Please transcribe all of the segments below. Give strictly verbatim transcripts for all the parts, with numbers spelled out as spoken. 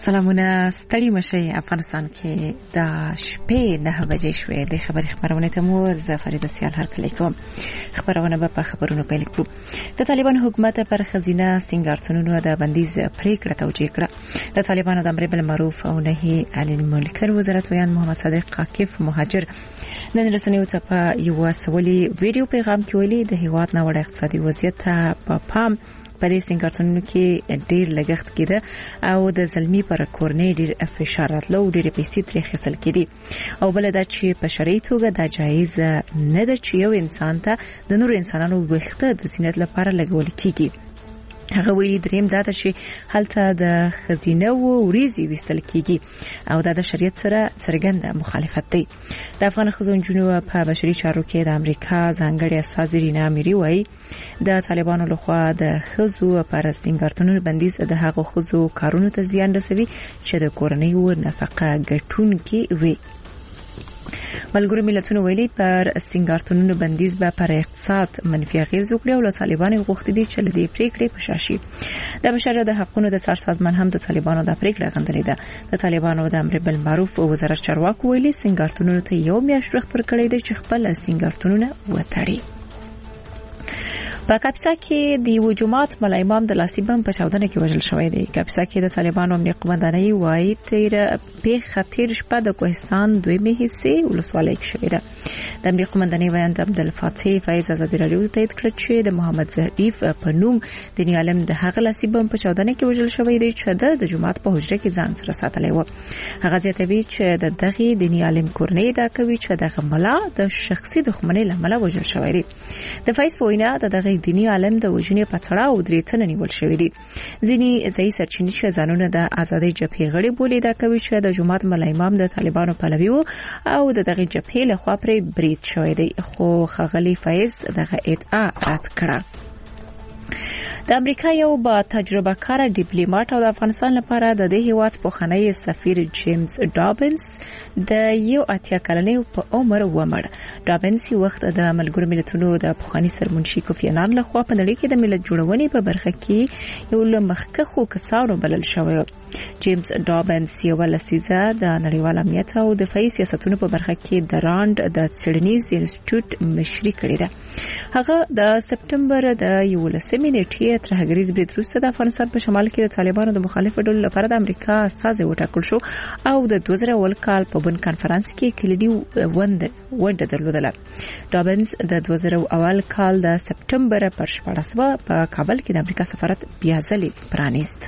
سلامونه ستړي مشي افغانستان کې د شپې نه بجې شوې د خبري خبرونه ته مو زفریده سیال هر کلی کوم خبرونه به په خبرونو پیل کړو. د طالبان حکومت پر خزینه سنگارتونونو د بندیز پریکړه توجیه کړه. د طالبانو د امر بالمعروف او نهي عن المنکر وزارت ویان محمد صادق عاکف مهاجر نن رسنیو ته په یو سولي ویډیو پیغام کې ویلي د هیواد نوړ اقتصادي وضعیت ته په پام په دې سنگارتونونو کې ډېر لګښت کېده او د زلمی پر کورنۍ ډېر فشار راتلو ډېر پیسې ترې اخیستل کېدي او بل دا چې په شرعي توګه دا جایز نه ده چې یو انسان ته د نور انسانانو وخت د زینت لپاره لګول کېږي. هغه ویلي دریم دا چې هلته د خزینه او وریزي وستل کیږي او دا د شریعت سره څرګنده مخالفت دی. د افغان خزونجونو په بشري چارو کې د امریکا ځانګړي استازي رینا اميري وایي د طالبانو لخوا د خزو پر سنگارتونو بندیز د هغو خزو کارونو ته زیان رسوي چې د کورنۍ او نفقه ګټونکي وي. ملګرو ملتونو ویلي پر سنگارتونونو بندیز به پر اقتصاد منفي اغیز وکړي او له طالبانو غوښتي دي چې لدې پریکړې په شاشي. د بشري د حقوقو د څار سازمان هم د طالبانو د پریکړې غندلې ده. د طالبانو د امر بالمعروف او وزارت چارواکو ویلي سنگارتونونو ته یو میاشت وخت ورکړی دی چې خپل سنگارتونونه وتړي. په کاپیسا کې د یو جماعت مل امام د لاسي بم په چاودنه کې وژل شوی دی. کاپیسا کې د طالبانو امنیت قومندانۍ وایي تیر په خطر شپه د کوهستان دویمه حصے ولسوالۍ کې شوې ده. د امنیت قومندانۍ وایي عبد الفتاح فیض آزادی رادیو ته تایید کړ چې د محمد ظریف په نوم د نیالم د هغه لاسي بم په چاودنه کې وژل شوی دی چې د جماعت په حجره کې ځان سره ساتلی و. هغه زیاتوي چې د دغه د نیالم کورنۍ دا کوي چې دغه ملا د شخصي دښمنۍ لامل وژل شوی دی. د فیض په وینا د دینی عالم د وژنې په تړاو درې تنه نیول شوی دي. ځینې ځای سرچینې چې ځانونه د آزادۍ جبهې غړي بولي دا کوي چې د جماعت مل امام د طالبانو پلوي او د دغه جبهې له خوا پرې برید شوی دی خو خغلی فیض دغه ادعا رد کړه. د امریکا یو با تجربه کار ډیپلوماټ او د افغانستان لپاره د دې هیواد پوخنۍ سفیر جیمز ډابنس د یو اتیا کلنۍ په عمر ومړ. ډابنس یو وخت د ملګرو ملتونو د پوخنۍ سرمنشي کوفی انان له خوا په نړۍ کې د ملت جوړونې په برخه کې یو لمخکخو کسانو بلل شوی. جیمز ډابنس یو لسیزه د نړیوال امنیت او دفاعي سیاستونو په برخه کې د راند د څېړنیز انسټیټیوټ مشري کړې ده. هغه د سپټمبر د یولسمې نیټې ترهګریز برید وروسته د افغانستان په شمال کې د طالبانو د مخالف ډلو لپاره د امریکا استازي وټاکل شو او د دوه زره اول کال په بن کانفرنس کې کلیدي وند ونده درلودله. ډابنس د دوه زره اول کال د سپټمبر پر شپاړسمه په کابل کې د امریکا سفارت بیا ځلې پرانیست.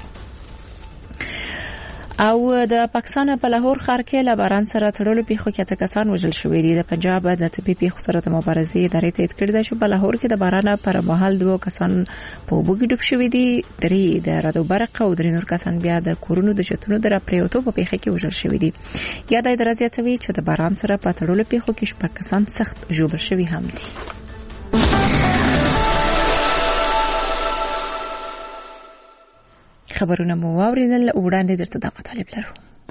او د پاکستان په لاهور ښار کې له باران سره تړلو پیښو کې اته کسان وژل شوي دي. د پنجاب د طبي پیښو سره د مبارزې ادارې تایید کړی دی چې په لاهور کې د باران پر مهال دوه کسان په اوبو کې ډوب شوي دي. درې د رعد او برق او درې نور کسان بیا د کورونو د شتونو د راپریوتو په پیښه کې وژل شوي دي. یا د ادارې زیاتوي چې د باران سره په تړلو پیښو کې شپږ کسان سخت ژوبل شوي هم دي. خبرونه مو واوریدل وړاندې درته دا مطالب لرو.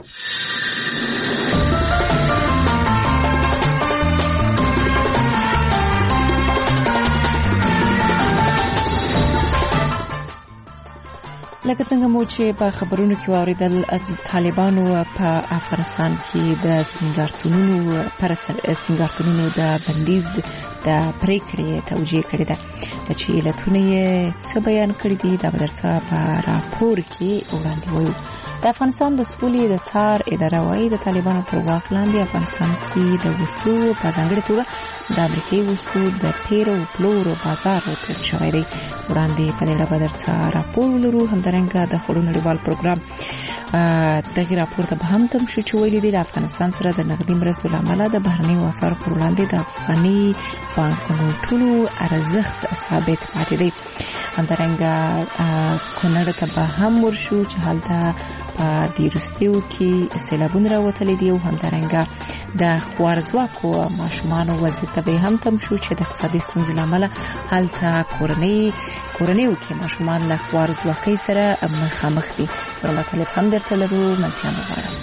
لکه څنګه مو چې په خبرونو کې واوریدل طالبانو په افغانستان کې د سنگارتونونو پر سنگارتونونو د بندیز د پریکړې توجیه کړې ده. د چې علتونه یې څه بیان کړي دي دا به درته په راپور کې وړاندې وایو. د افغانستان د سولې د څار اداره وايي د طالبانو تر واک لاندې افغانستان کې د وسلو په ځانګړي توګه د امریکایي وسلو د پیر او پلور بازار وکړل شوی دی. وړاندې په دې اړه به درته راپور ولرو. همدارنګه د خړو نړیوال پروګرام دغه راپور ته به هم تم شو چې ویلي دی د افغانستان سره د نقدي مرستو لامل د بهرنیو اسعارو پر وړاندې د افغاني بانکونو ټولو ارزښت ثابت پاتې دی. همدارنګه کونړ ته به هم ورشو چې هلته په دیرستیو کې سیلابونه راوتلي دي او همدارنګه د خوارزواکو ماشومانو وضعیت به هم تم شو چې د اقتصادي ستونزو لامل هلته کورنۍ کورنیو کې ماشومان له خوارزواکۍ سره مخامخ دي. پر مطلب هم درته لرو. منځه مغواړم.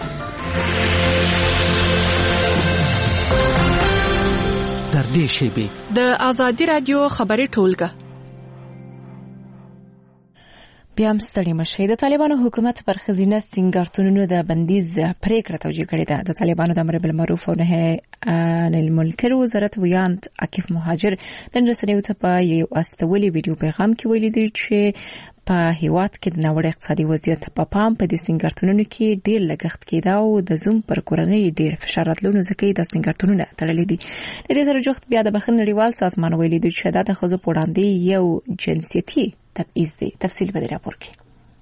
در دې شیبې د آزادی رادیو خبري ټولګه بیا هم ستړي مشي. د طالبانو حکومت پر خزینه سنگارتونونو د بندیز پریکړه توجیه کړې ده. د طالبانو د امر بالمعروف او نهي عن المنکر وزارت ویاند عکیف مهاجر د رسنیو ته په یو استولي ویډیو پیغام کې ویلي دی چې په هیواد کې د نوړ اقتصادي وضعیت په پام په دې سنگارتونونو کې ډیر لګښت کېده او د زوم پر کورنۍ ډیر فشار راتلونو ځکه د سنگارتونونو تړلې دي. د دې سره جوخت بیا د بخښنې نړیوال سازمان ویلي دی چې د ښځو په وړاندې یو جنسیتي تبعیض دی. تفصیل به راپور کې.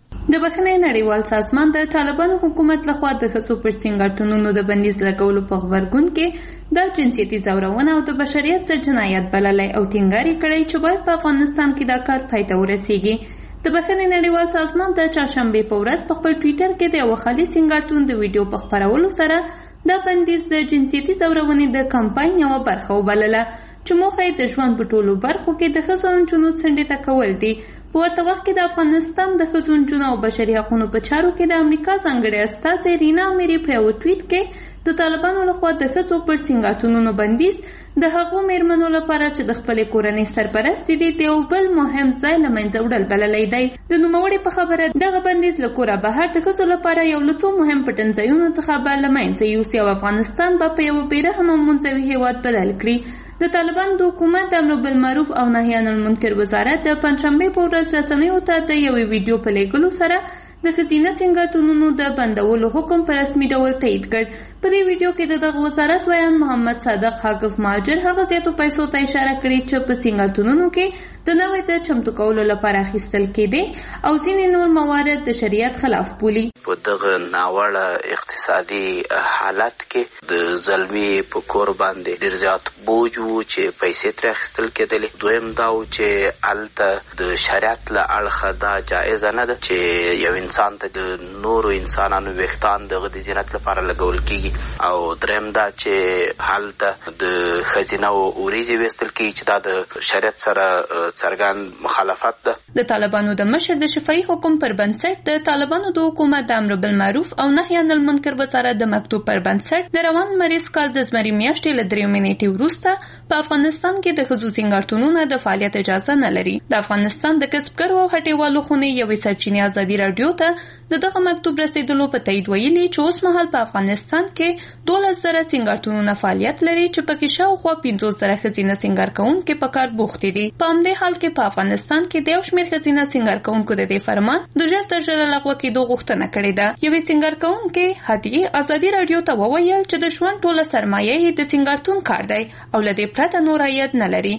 د بخښنې نړیوال سازمان د طالبانو حکومت لخوا د ښځو پر سنگارتونونو د بندیز لګولو په غبرګون کې د جنسیتي ځورونه او د بشریت ضد جنایت بللی او ټینګار کړی چې باید په افغانستان کې دا کار پای ته ورسیږي. د بخښنې نړیوال سازمان د چهارشنبې په ورځ په خپل ټویټر کې د یو خالي سنگارتون د ویډیو په خپرولو سره د بندیز د جنسیتي ځورونې د کمپاین یو برخه وبلله چې موخه یې د ژوند په ټولو برخو کې د ښځو او نجونو څنډې ته کول دي. په ورته وخت کې د افغانستان د ښځو نجونو او بشري حقوقو په چارو کې د امریکا ځانګړې استازې رینا اميري په یو ټویټ کې د طالبانو لخوا د ښځو پر سنگارتونونو بندیز د هغو میرمنو لپاره چې د خپلې کورنۍ سرپرست دي د یو بل مهم ځای له منځه وړل بللی دی. د نوموړې په خبره دغه بندیز له کوره بهر د ښځو لپاره یو له څو مهم پټنځایونو څخه به له منځه یوسي او افغانستان به په یو بېرحمه منزوي هېواد بدل کړي. د طالبان د حکومت د امر بالمعروف او نهي عن المنکر وزارت د پنځشنبې په ورځ رسنیو ته د یوې ویډیو په لیږلو سره د ښځینه سنگارتونونو د بندولو حکم په رسمي ډول تایید کړ. په دې ویډیو کې د دغه وزارت ویاند محمد صادق عکیف مهاجر هغه زیاتو پیسو ته اشاره کړې چې په سنگارتونونو کې د نوې د چمتو کولو لپاره اخیستل کېدې او ځینې نور موارد د شریعت خلاف بولي. په دغه ناوړه اقتصادي حالت کې د زلمی په کور باندې ډېر زیات بوج وو چې پیسې ترې اخیستل کېدلې. دویم دا و چې هلته د شریعت له اړخه دا جایزه نه ده چې یو انسان ته د نورو انسانانو ویښتان دغه د زینت لپاره لګول کېږي. او دریم دا چې هلته د ښځینه وریځې ویستل کېږي چې دا د شریعت سره څرګند مخالفت ده. د طالبانو د مشر د شفاهي حکم پر بنسټ د طالبانو د حکومت د امر بالمعروف او نهي عن المنکر وزارت د مکتوب پر بنسټ د روان مریض کال د زمري میاشتې له دریمې نیټې وروسته په افغانستان کې د ښځو سنگارتونونو د فعالیت اجازه نه لري. د افغانستان د کسبګرو او هټیوالو خونې یوې سرچینې ازادي راډیو ته د دغه مکتوب رسیدلو په تایید ویلي چې اوس مهال په افغانستان کې دولس زره سنگارتونونه فعالیت لري چې پکې شاوخوا پنځوس زره ښځینه سنگار کوونکي په کار بوختې دي. په همدې حال کې په افغانستان کې د یو شمېر ښځینه سنگار کوونکو د دې فرمان د ژر تر ژره لغوه کېدو غوښتنه کړې ده. یوې سنگار کوونکې هدیې ازادي راډیو ته وویل چې د ژوند ټوله سرمایه یې د سنگارتون کار دی او له دې پرته نور عاید نه لري.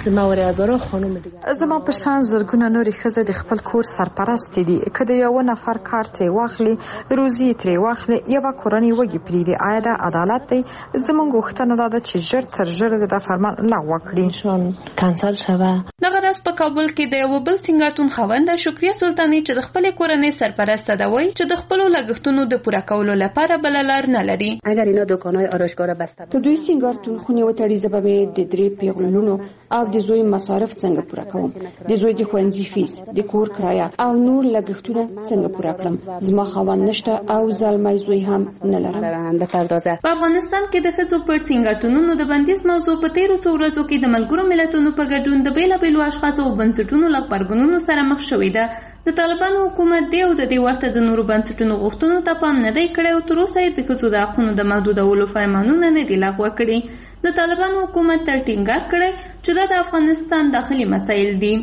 زما په شان زرګونه نورې ښځې د خپل کور سرپرست دي. که د یو نفر کار ترې واخلي، روزي ترې واخلي، یوه کورنۍ وږې پرېږدي، آیا دا عدالت دی؟ زموږ غوښتنه دا ده چې ژر تر ژره دا فرمان لغوه کړي، کانسل شوه. دغه راز په کابل کې د یو بل سنگارتون خاونده شکریه سلطاني چې د خپلې کورنۍ سرپرسته ده وایي چې د خپلو لګښتونو د پوره کولو لپاره بله لار نه لري. اگر اینا دکان‌های آرایشگاه بسته که دوی سنگارتون خونه وتړي، زه به د درې پیغلونو او د زوی مصارف څنګه پوره کوم، د زوی د ښوونځي فیس، د کور کرایه او نور لګښتونه څنګه پوره کړم. زما خاوند نشته او زلمی زوی هم نه لرم. په افغانستان کې د ښځو پر سنگارتونونو د بندیز موضوع په تیرو څو ورځو کې د ملګرو ملتونو په ګډون د بیلابیلو اشخاصو او بنسټونو له غبرګونونو سره مخ شوې ده. د طالبانو حکومت دی او د دې ورته د نورو بنسټونو غوښتنو ته پام نه دی کړی او تر اوسه یې د ښځو د حقونو د محدودولو فرمانونه نه دي لغوه کړي. د طالبانو حکومت تر ټینګار کړی چې دا د افغانستان داخلي مسایل دي.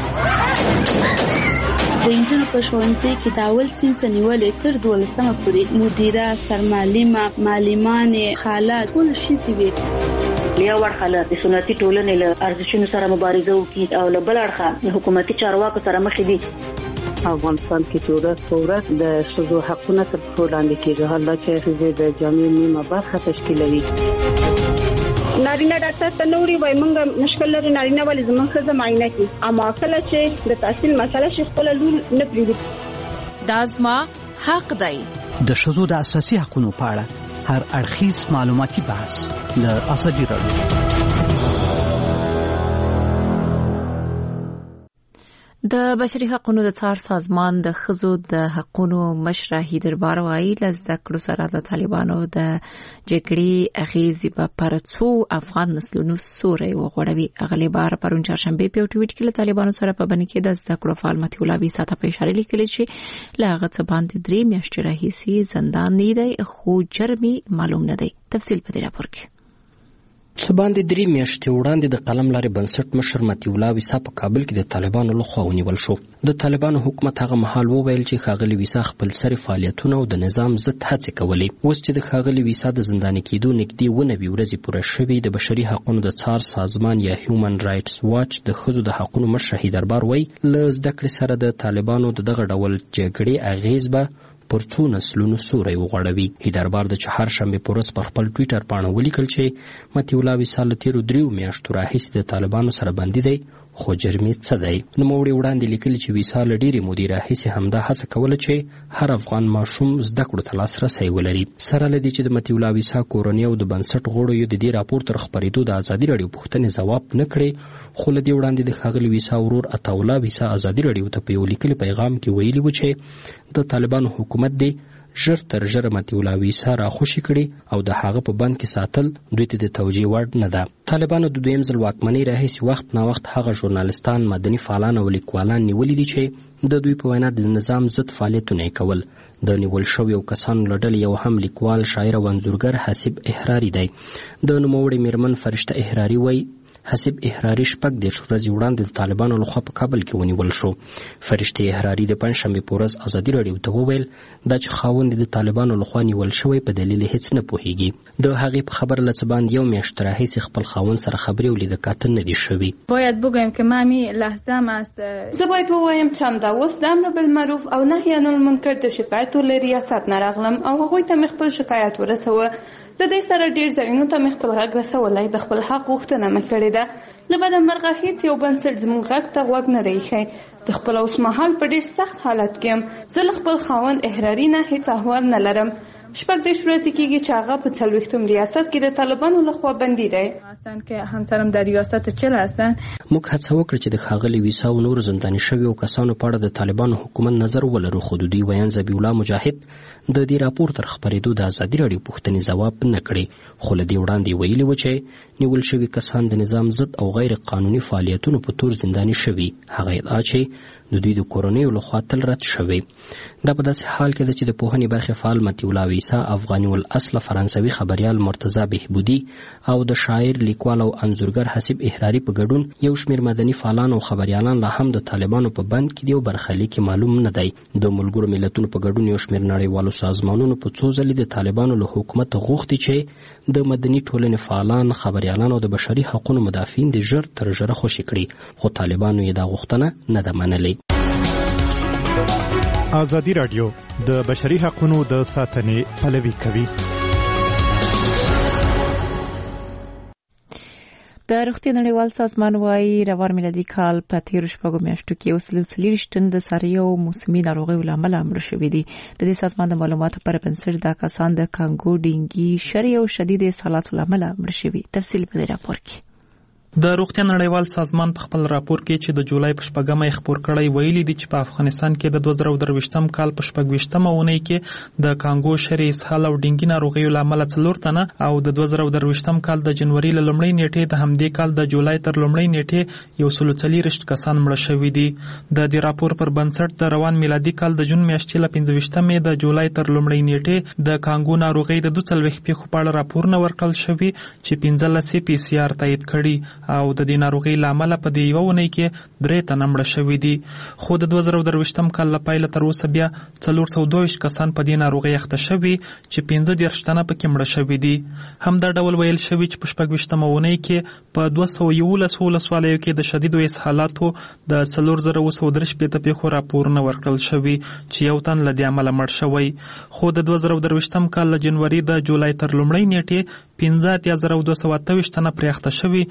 د انجنونو په ښوونځي کې د اول صنف نیولې تر دولسمه پورې مدیره، سرمعلمه، معلمانې، خاله ټول ښځې وې. یو اړخه د سنتي ټولنې له ارزښتونو سره مبارزه وکړي او له بل اړخه د حکومتي چارواکو سره مخ دي. افغانستان کې چې ورځ په ورځ د ښځو حقونه تر پښو لاندې کېږي، حال دا چې ښځې د جامعې نیمه برخه تشکیلوي. نارینه ډاکټر ته نوري وای مونږ مشکل لري، نارینه ولې زموږ ښځه معاینه کوي، اما کله چې د تحصیل مسله شي خپل لور نه پریږدي. دا زما حق دی. د ښځو د اساسي حقوقو په اړه هر اړخیز معلوماتي بحث له ازادي راډیو. د بشري حقوقو د څار سازمان د ښځو د حقوقو مشر هیدر بار وايي لزده کړو سره د طالبانو د جګړې اغیزې په پرڅو افغان نسلونو سوري وغوړوي. اغلی بار پرون چهارشنبه په ټویټ کې له طالبانو سره په بنه کې د زده کړو فعال متي الله بي ساته په اشاره لیکلي چې لاغه څه باندې درې میاشتې راهیسي زندان نه دی خو جرمي معلوم نه دی. تفصیل په دې راپور کې. څه باندې درې میاشتې وړاندې د قلم لارې بنسټ مشر متي الله ویسا په کابل کې د طالبانو لخوا ونیول شو. د طالبانو حکومت هغه مهال وویل چې ښاغلي ویسا خپل سری فعالیتونه او د نظام ضد هڅې کولې. اوس چې د ښاغلي ویسا د زنداني کېدو نږدې ونوي ورځې پوره شوې، د بشري حقوقو د څار سازمان یا هیومن رائټس واچ د ښځو د حقوقو مشر هیدر بار وايي له زده کړې سره د طالبانو د دغه ډول جګړې اغیز به پر څو نسلونو سوري وغوړوي. هیدر بار د چهارشنبه په ورځ پر خپل ټویټر باندې ولیکل چې متي الله ویسا له تیرو دریو میاشتو راهیسې د طالبانو سره بندي دی خو جرمي څه دی. نوموړي وړاندې لیکلي چې ویسا له ډېرې مودې راهیسې همدا هڅه کوله چې هر افغان ماشوم زده کړو ته لاسرسی ولري. سره له دې چې د متي الله ویسا کورنۍ او د بنسټ غړو یې د دې راپور تر خپرېدو د ازادي راډیو پوښتنې ځواب نه کړې، خو له دې وړاندې د ښاغلي ویسا ورور عطاالله ویسا ازادي راډیو ته په یو لیکلي پیغام کې ویلي و چې د طالبانو حکومت دی ژر تر ژره متي الله ویسا راخوشي کړي او د هغه په بند کې ساتل دوی ته د توجیه وړ نه ده. طالبانو د دویم ځل واکمنۍ راهیسې وخت نا وخت هغه ژورنالستان، مدني فعالان او لیکوالان نیولي دي چې د دوی په وینا د نظام ضد فعالیتونه یې کول. د نیول شویو کسانو له ډلې یو هم لیکوال، شاعر او انځورګر حسیب احراري دی. د نوموړي میرمن فرشته احراري وایي حسیب احراري شپږ دېرش ورځې وړاندې د طالبانو لخوا په کابل کې ونیول شو. فرشته احراري د پنجشنبې په ورځ ازادي راډیو ته وویل دا چې خاوند د طالبانو لخوا نیول شوی په دلیل هیڅ نه پوهیږي. د هغې په خبره له څه باندې یو میاشت راهیسې خپل خاوند سره خبرې او لیده کاته نه دي شوي. باید بگویم که من همین لحظه هم است زه باید بوایم چې همدا اوس د امر بالمعروف او نهی عن المنکر د شکایتو له ریاست نه راغلم او هغوی ته مې خپل شکایت ورسوه. د دې سره ډېر ځایونو ته مې خپل غږ رسولی، د خپل حق غوښتنه مې کړې ده. له بده مرغه هېڅ یو بنسټ زموږ غږ ته غوږ نه دی ایښی. د خپل اوسمهال په ډېر سخت حالت کې یم. زه له خپل خاوند احراري نه هېڅ احوال نه لرم. شپږ دېرش ورځې کېږي چې هغه په څلوېښتم ریاست کې د طالبانو لخوا بندي دی. که همسرم در ریاست چل هستن. موږ هڅه وکړه چې د ښاغلي ویسا او نور زنداني شویو کسانو په اړه د طالبانو حکومت نظر ولرو، خو د دوی ویان ذبیح الله مجاهد د دې راپور تر خپرېدو د ازادي راډیو پوښتنې ځواب نه کړې، خو له دې وړاندې ویلي و چې نیول شوي کسان د نظام ضد او غیر قانوني فعالیتونو په تور زنداني شوي. هغه ادعا چې د دوی د کورنیو لخوا تل رد شوي. دا په داسې حال کې ده چې د پوهنې برخې فعال متي الله ویسا، افغاني الاصله فرانسوي خبریال مرتضی بهبودي او د شاعر، لیکوال او انځورګر حسیب احراري په ګډون یو شمېر مدني فعالان او خبریالان لا هم د طالبانو په بند کې دي او برخلیک معلوم نه دی. د ملګرو ملتونو په ګډون یو شمېر نړیوالو سازمانونو په څو ځلې د طالبانو له حکومت غوښتي چې د مدني ټولنې فعالان، خبریالان او د بشري حقوقو مدافعین د ژر تر ژره خوشي کړي، خو طالبانو یې دا غوښتنه نه ده منلې. ازادي راډیو د بشري حقوقو د ساتنې پلوي کوي. د روغتیا نړیوال سازمان وايي روان میلادي کال په تیرو شپږو میاشتو کې اوس له څلوېښت تن د ساریو موسمي ناروغیو له امله مړه شوي دي. د دې سازمان د معلوماتو پر بنسټ دا کسان د کانګو، ډینګي، شری او شدید اسهالاتو له امله مړه شوي. تفصیل په دې راپور کې. د روغتیا نړیوال سازمان په خپل راپور کې چې د جولای په شپږمه یې خپور کړی ویلي دي چې په افغانستان کې د دوه زره درویشتم کال په شپږویشتمه اونۍ کې د کانګو، شری، اسهال او ډینګي ناروغیو له امله څلور تنه او د دوه زره درویشتم کال د جنوري له لومړۍ نیټې د همدې کال د جولای تر لومړۍ نیټې یو سل څلوېښت کسان مړه شوي دي. د دې راپور پر بنسټ د روان میلادي کال د جون میاشتې له پنځه ویشتمې د جولای تر لومړۍ نیټې د کانګو ناروغۍ د دوه څلوېښت پیښو په اړه راپورونه ورکړل شوي چې پنځلس یې پی سی آر تایید کړي او د دې ناروغۍ له امله په دې یوه اونۍ کې درې تنه مړه شوي دي. خو د دوه زره درویشتم کال له پیله تر اوسه بیا څلور سوه دوه ویشت کسان په دې ناروغۍ اخته شوي چې پنځه دېرش تنه پکې مړه شوي دي. همدا ډول ویل شوي چې په شپږویشتمه اونۍ کې په دوه سوه یولس ولسوالیو کې د شدیدو اسهالاتو د څلور زره اووه سوه درې شپېته پیښو راپورونه ورکړل شوي چې یو تن له دې امله مړ شوی. خو د دوه زره درویشتم کال له جنوري د جولای تر لومړۍ نیټې پنځه اتیا زره دوه سوه اته ویشت تنه پرې اخته شوي چې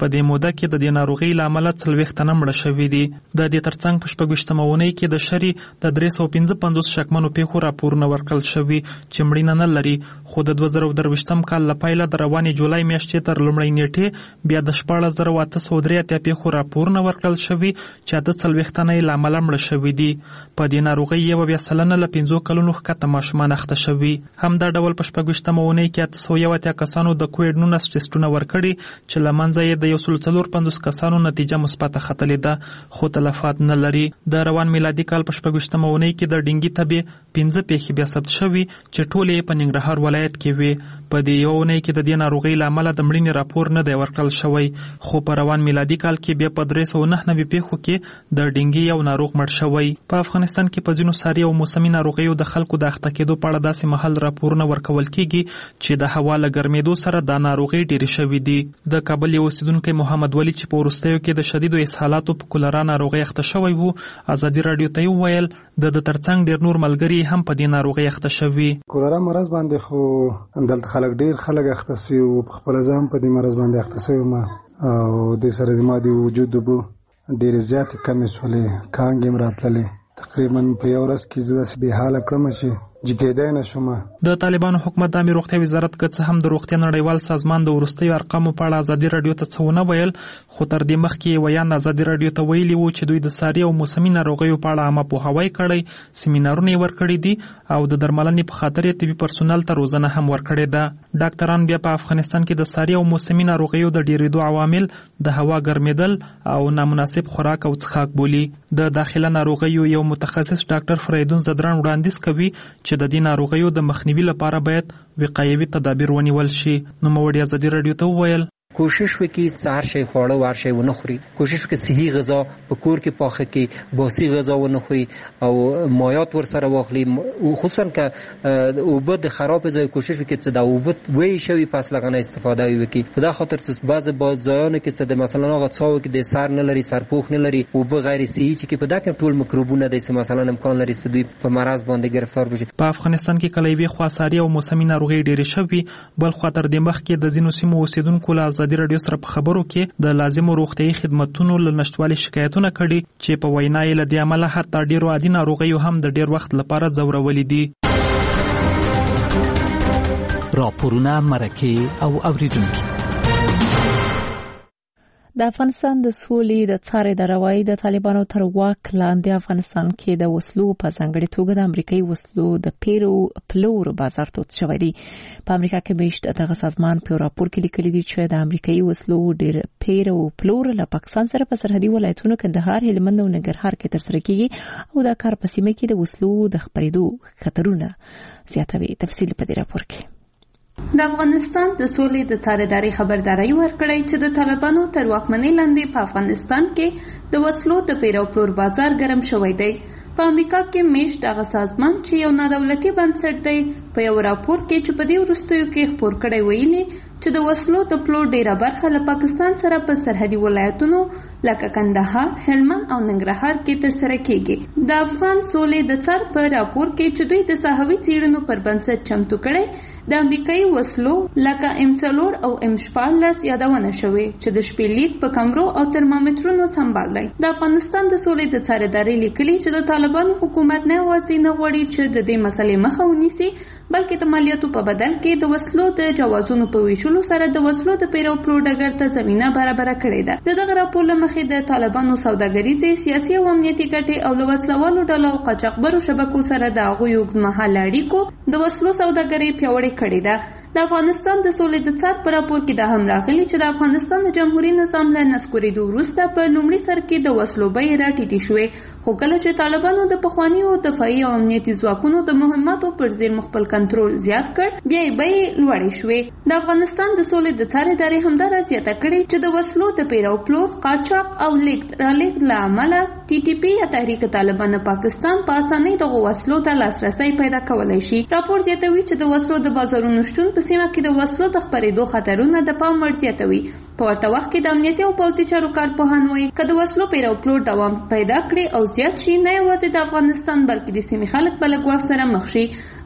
چې په دې موده کې د دې ناروغۍ له امله څلوېښت تنه مړه شوي دي. د دې ترڅنګ په شپږویشتمه اونۍ کې د شري د درې سوه پنځه پنځوس شکمنو پیښو راپورونه ورکړل شوي چې مړینه نه لري، خو د دوه زره درویشتم کال له پیله د روانې جولای میاشتې تر لومړۍ نیټې بیا د شپاړس زره اته سوه درې اتیا پیښو راپورونه ورکړل شوي چې اته څلوېښت تنه یې له امله مړه شوي دي. په دې ناروغۍ یوه بیا سلنه له پنځو کلونو ښکته ماشومان اخته شوي. همدا ډول په شپږویشتمه اونۍ کې اته سوه یو اتیا کسانو د کوویډ نولس ټسټونه ورکړي چې له منځه یې د یو سل څلور پنځوس کسانو نتیجه مثبته ختلې ده خو تلفات نه لري. د روان میلادي کال په شپږویشتمه اونۍ کې د ډینګي تبې پنځه پیښې بیا ثبت شوي چې ټولې یې په ننګرهار ولایت کې وې. په دې یوه اونۍ کې د دې ناروغۍ له امله د مړینې راپور نه دی ورکړل شوی، خو په روان میلادي کال کې بیا په درې سوه نهه نوي پیښو کې د ډینګي یو ناروغ مړ شوی. په افغانستان کې په ځینو ساري او موسمي ناروغیو د خلکو د اخته کېدو په اړه داسې مهال راپورونه ورکول کېږي چې د هوا له ګرمېدو سره دا ناروغۍ ډېرې شوي دي. د کابل یو اوسیدونکی محمد ولی چې په وروستیو کې د شدیدو اسهالاتو په کولرا ناروغۍ اخته شوی وو، ازادي راډیو ته وویل د د ترڅنګ ډېر نور ملګري هم په دې ناروغۍ اخته شوي. کولرا مرض باندې خو دلته خلک ډېر خلک اخته شوي وو، په خپله زه هم په دې مرض باندې اخته شوی وم او دې سره د ما د وجود اوبه ډېرې زیاتې کمې شولې، کانګې م راتللې. تقریبا په یو ورځ کې زه داسې بې حاله کړم چې جګېدی نه شوم. د طالبانو حکومت د عامې روغتیا وزارت که څه هم د روغتیا نړیوال سازمان د وروستیو ارقامو په اړه ازادي راډیو ته څه ونه ویل، خو تر دې مخکې یې ویان ازادي راډیو ته ویلي وو چې دوی د ساري او موسمي ناروغیو په اړه عامه پوهاوی کړی، سیمینارونه یې ورکړي دي او د درملنې په خاطر یې طبي پرسونل ته روزنه هم ورکړې ده. ډاکټران بیا په افغانستان کې د ساري او موسمي ناروغیو د ډېرېدو عوامل د هوا ګرمېدل او نامناسب خوراک او څښاک بولي. د داخله ناروغیو یو متخصص ډاکټر فریدون زدران وړاندیز کوي چې د دې ناروغیو د مخنیوي لپاره باید وقایوي تدابیر ونیول شي. نو موړي ازادي راډیو ته وویل کوشش وکړي سهار شي خواړه وار شي ونه خوري، کوشش وکړي صحي غذا په کور کې پاخه کړي، باسي غذا ونه خوري او مایات ورسره واخلي، خصوصا که اوبه د خراب ځای کوشش وکړي چې د اوبه وی شوي پس لغنه استفاده وکړي. په دا خاطر چې بعض بازارونو کې چې د مثلا هغه څاو کې د سر نه لري، سرپوښ نه لري، اوبه غیر صحي چې په دا کې ټول میکروبونه د مثلا امکان لري چې دوی په مرض باندې گرفتار بشي. په افغانستان کې کله وی خوا ساري او موسمي ناروغي ډېرې شوي، بل خوا تر دې مخکې د ځینو سیمو اوسیدونکو له ازادي راډیو سره په خبرو کې د لازمو روغتیايي خدماتونو له نشټوالي شکایتونه کړي چې په وینا یې له دې امله حتی ډېرو عادي ناروغیو هم د ډېر وخت لپاره ځورولې دي. راپورونه، مرکې او اوریدونکي. د افغانستان د سولې د څارې د روایي د طالبانو تر واک لاندې افغانستان کې د وسلو په ځانګړي توګه د امریکایي وسلو د پیرو پلور بازار تود شوی دی. په امریکا کې مېشت دغه سازمان په راپور کې لیکلي دي چې د امریکایي وسلو ډېر پیرو پلور له پاکستان سره په سرحدي ولایتونو کندهار، هلمند او ننګرهار کې ترسره کیږي او دا کار په سیمه کې د وسلو د خپرېدو خطرونه زیاتوي. تفصیل په دې راپور کې. د افغانستان د سولې د څارېداري خبرداري ورکړی چې د طالبانو تر واکمنۍ لاندې په افغانستان کې د وسلو د پیرو پلور بازار ګرم شوی دی. په امریکا کې مېشت هغه سازمان چې یو نادولتي بنسټ دی په یو راپور کې چې په دې وروستیو کې خپور کړی ویلي چې د وسلو د پلور ډیره برخه له پاکستان سره په سرحدي ولایتونو لکه کندهار، هلمند او ننګرهار کې ترسره کیږي. د افغان سولې د څار په راپور کې چې دوی د صحوي څېړنو پر بنسټ چمتو کړي د امریکایي وسلو لکه ام څلور او ام شپاړلس یادونه شوې چې د شپې لید په کمرو او ترمامترونو سمبال دی. د افغانستان د سولې د څارېداري لیکلي چې د طالبانو حکومت نه یوازې نه غواړي چې د دې مسلې مخه ونیسي بلکې د مالیاتو په بدل کې د وسلو د جوازونو په ویشلو سره د وسلو د پیرو پلور ډګر ته زمینه برابره کړې ده. د دغه راپور له مخې د طالبانو سوداګریزې، سیاسي او امنیتي ګټې او له وسلوالو ډلو او قاچاقبرو شبکو سره د هغوی اوږدمهاله اړیکو د وسلو سوداګري پیاوړې کړې ده. د افغانستان د سولې د څار په راپور کې دا هم راغلي چې د افغانستان د جمهوریت نظام له نسکورېدو وروسته په لومړي سر کې د وسلو بیې راټیټې شوې، خو کله چې طالبانو د پخوانیو دفاعي او امنیتي ځواکونو د مهماتو پر ځای خپل کنټرول زیات کړ، بیا یې بیې لوړې شوې. د افغانستان د سولې د څار ادارې همدارا زیاته کړې چې د وسلو د پیرو پلور، قاچاق او لیږد رالېږد له امله ټي ټي پي یا تحریک طالبان پاکستان په اسانۍ دغو وسلو ته لاسرسی پیدا کولی شي. راپور زیاتوي چې د وسلو د بازارونو شتون په سیمه کې د وسلو د خپرېدو خطرونه د پام وړ زیاتوي. په ورته وخت کې د امنیتي او پوځي چارو کارپوهان وایي که د وسلو پیرو پلور دوام پیدا کړي او زیات شي، نه یوازې د افغانستان بلکې د سیمې خلک به له ګواښ سره مخ شي.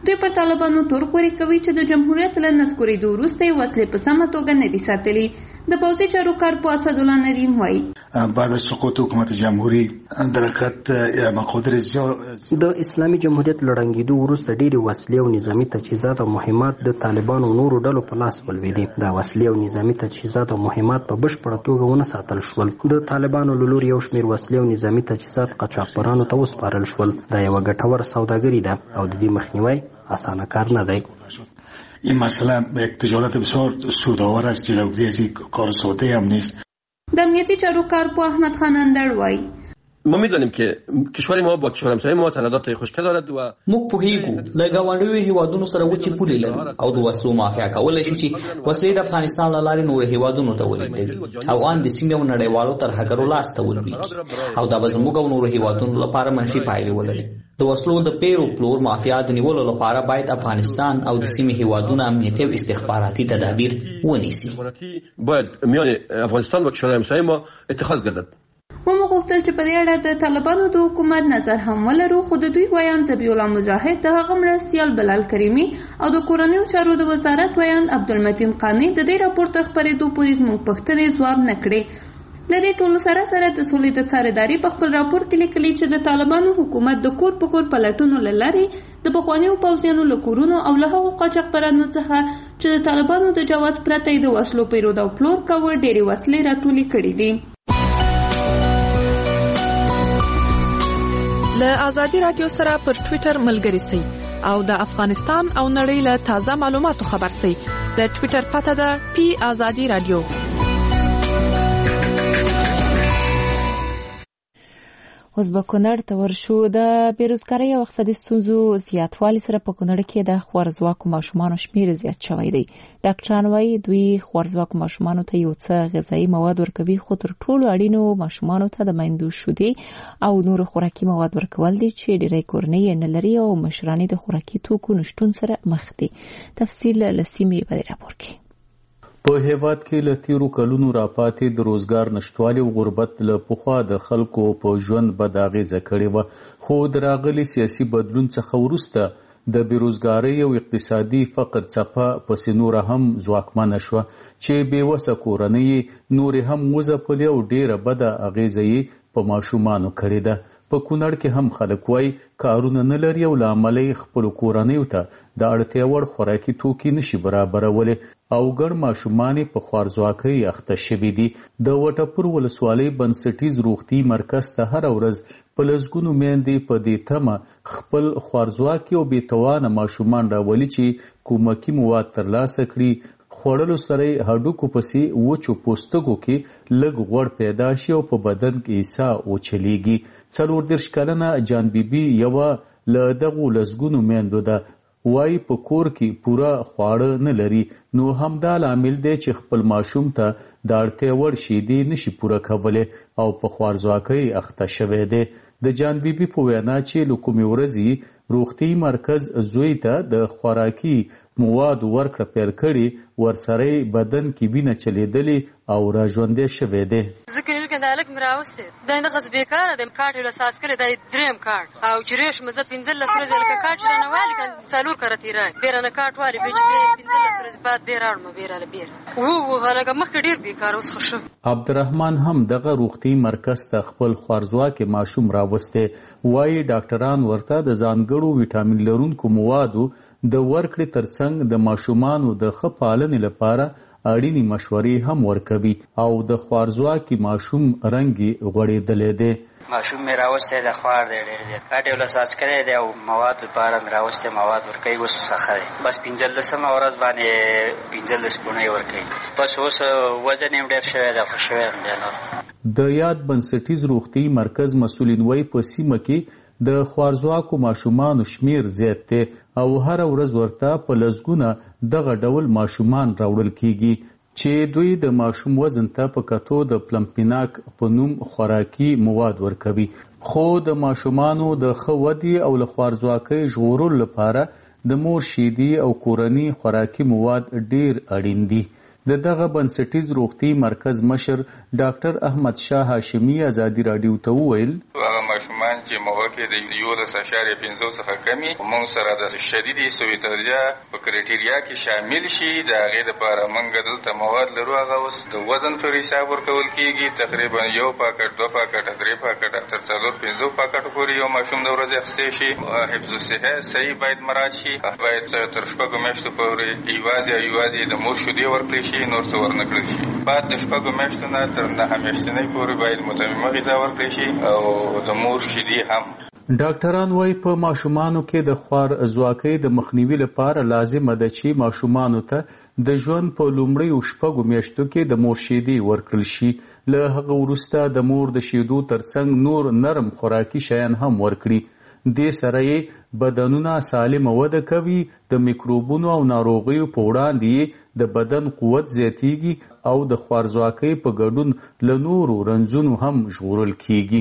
دوی پر طالبانو تور پورې کوي چې د جمهوریت له نسکورېدو وروسته یې وسلې په سمه توګه نه دي ساتلي. د پوځي چارو کارپو اسدالله ندیم وایي بعد از سقوط حکومت جمهوری درکت مقادر د اسلامي جمهوریت لړنګېدو وروسته ډېرې وسلې او نظامي تجهیزات او مهمات د طالبانو نورو ډلو په لاس ولوېدې. دا وسلې او نظامي تجهیزات او مهمات په بشپړه توګه ونه ساتل شول. د طالبانو له لوري یو شمېر وسلې او نظامي تجهیزات قاچاقبرانو ته وسپارل شول. دا یوه ګټوره سوداګري ده او د دې مخنیوی اسانه کار نه دی. این مسئله یک تجارت بسیار سودآور است، جلوگیری از این کار ساده هم نیست. د امنیتي چارو کارپو احمد خان اندړ وایي ما میدونیم که کشور ما با کشور همسایه ما سندات خوشکه دارد و موږ پوهیږو له ګاونډیو هیوادونو سره وچې پولې لري او د وسلو مافیا کولی شي چې وسلې د افغانستان له لارې نورو هیوادونو ته ولېږدوي او ان د سیمې او نړیوالو ترهګرو لاس ته ولوېږي او دا به زموږ او نورو هیوادونو لپاره منفي پایلې ولري. د وسلو د پیرو پلور مافیا د نیولو لپاره باید افغانستان او د سیمې هیوادونو امنیتي او استخباراتي تدابیر ونیسي. باید میان افغانستان و کشور همسایه ما اتخاذ گردد. موږ غوښتل چې په دې اړه د طالبانو د حکومت نظر هم ولرو، خو د دوی ویان ذبیح الله مجاهد، د هغه مرستیال بلال کریمي او د کورنیو چارو د وزارت ویان عبدالمتین قانی د دې راپور ته خپرېدو پورې زموږ پوښتنې ځواب نه کړې. له دې ټولو سره سره د سولې د څارهداري په خپل راپور کې لیکلي چې د طالبانو حکومت د کور په کور پلټونو له لارې د پخوانیو پوځیانو له کورونو او له هغو قاچاقبرانو څخه چې د طالبانو د جواز پرته یې د وسلو پیرود او پلور کاوه ډېرې وسلې راټولې کړي دي. له ازادي رادیو سره پر ټویټر ملګري سئ او د افغانستان او نړۍ له تازه معلوماتو خبر سئ. د ټویټر پته ده پی ازادي رادیو. اوس به کونړ ته ورشو. د بیروزګارۍ او اقتصادي ستونزو زیاتوالي سره په کونړ کې د خوارځواکو ماشومانو شمېر زیات شوی دی. ډاکټران وایي دوی خوارځواکو ماشومانو ته یو څه غذایي مواد ورکوي، خو تر ټولو اړینو ماشومانو ته د میندو شیدې او نورو خوراکي مواد ورکول دي چې ډېری کورنۍ یې نه لري او مشرانې د خوراکي توکو نشتون سره مخ دي. تفصیل له سیمې په دې راپور کې. په هیواد کې له تیرو کلونو راپاتې د روزګار نشتوالي او غربت له پخوا د خلکو په ژوند بد اغېزه کړې وه، خو د راغلي سیاسي بدلون څخه وروسته د بیروزګارۍ او اقتصادي فقر څپه پسې نوره هم ځواکمنه شوه چې بېوسه کورنۍ نورې هم وځپلې او ډېره بده اغېزه یې په ماشومانو کړې ده. په کونړ کې هم خلک وایي کارونه نه لري او له امله یې خپلو کورنیو ته د اړتیا وړ خوراکي توکي نشي برابرولی او ګڼ ماشومان په خوارځواکۍ اخته شوي دي. د وټپور ولسوالۍ بنسټیز روغتي مرکز ته هره ورځ په لسګونو میندې په دې تمه خپل خوارځواکي او بېتوانه ماشومان راولي چې کومکي مواد ترلاسه کړي. خوړلو سره هډوکو پسې وچو پوستکو کې لږ غوړ پیدا شي او په بدن کې ساه وچلیږي. څلور دېرش کلنه جان بیبي یوه له دغو لسګونو میندو ده. وایي په کور کې پوره خواړه نه لري، نو همدا لامل دی چې خپل ماشوم ته د اړتیا وړ شیدې نشي پوره کولی او په خوارځواکۍ اخته شوی دی. د جان بیبي په وینا چې له کومې ورځې روغتي مرکز زوی ته د خوراکي مواد ورکړه پیل کړي، ورسره بدن کې وینه چلیدلې او را ژوندی شوی دی. زه کلینیک د هلک مې راوستی دی دغسې بېکاره دی، کارټ یې له ساس کړی دی درېیم کارټ او چې ریش مې زه پېنځلس ورځې لکه کارټ چې رانه والي که څلور کاره تېرای بیا رانه کارټ والي بیا چې بیا پېنځلس ورځې بعد بیا راوړم بیا راله بیا و لکه مخکې ډېر بېکاره اوس خو ښه. عبدالرحمن هم دغه روغتي مرکز ته خپل خوارځواکې ماشوم راوستی. وایي ډاکټران ورته د ځانګړو ویټامین لرونکو موادو د ورکړې ترڅنګ د ماشومانو د ښه پالنې لپاره اړینې مشورې هم ورکوي او د خوارځواکي ماشوم رنګ یې غوړېدلی دی. ماشوم مې راوستی د خوار دی ډېر دی، کاټ یې له ساس کړی دی او مواد لپاره مې راوستی مواد ورکوي، اوس ښه دی. بس پېنځلسمه ورځ باندې پېنځلس ګونۍ ورکوي. بس اوس وزن یې ډېر شوی دی، خو شوی یم دی نور. د یاد بنسټیز روغتي مرکز مسؤلین وایي په سیمه کې د خوارځواکو ماشومانو شمیر زیات دی او هره ورځ ورته په لسګونه دغه ډول ماشومان راوړل کیږي چې دوی د ماشوم وزن ته په کتو د پلمپیناک په نوم خوراکي مواد ورکوي. خو د ماشومانو د ښه ودې او له خوارځواکۍ ژغورلو لپاره د مور شیدې او کورني خوراکي مواد ډیر اړین دي. د دغه بنسټیز روغتي مرکز مشر ډاکټر احمد شاه هاشمي ازادي راډیو ته وویل ماشومان چې موقع د یولس اشاریه پنځه څخه کمی موږ سره د شدیدي سویتالیا په کرایټیریا کې شامل شي. د هغې دپاره موږ دلته مواد لرو. هغه اوس د وزن پر حساب ورکول کېږي. تقریبا یو پاکټ دوه پاکټه درې پاکټه تر څلور پنځه پاکټو پورې یو ماشوم د ورځې اخیستی شي. حفظ الصحه صحیح باید مراعات شي. باید تر شپږو میاشتو پورې یوازې یوازې د مور شیدې ورکړل شي، نور څه ورنه کړل شي. بعد د شپږو میاشتو نه تر نهه میاشتنۍ پورې باید متممه غذا ورکړل شي او د مور شیدې هم. ډاکټران وايي په ماشومانو کې د خوار ځواکۍ د مخنیوي لپاره لازمه ده چې ماشومانو ته د ژوند په لومړیو شپږو میاشتو کې د مور شیدې ورکړل شي. له هغه وروسته د مور د شیدو ترڅنګ نور نرم خوراکي شیان هم ورکړي. دې سره یې بدنونه سالمه وده کوي، د میکروبونو او ناروغیو په وړاندې د بدن قوت زیاتیږي او د خوارځواکۍ په ګډون له نورو رنځونو هم ژغورل کیږي.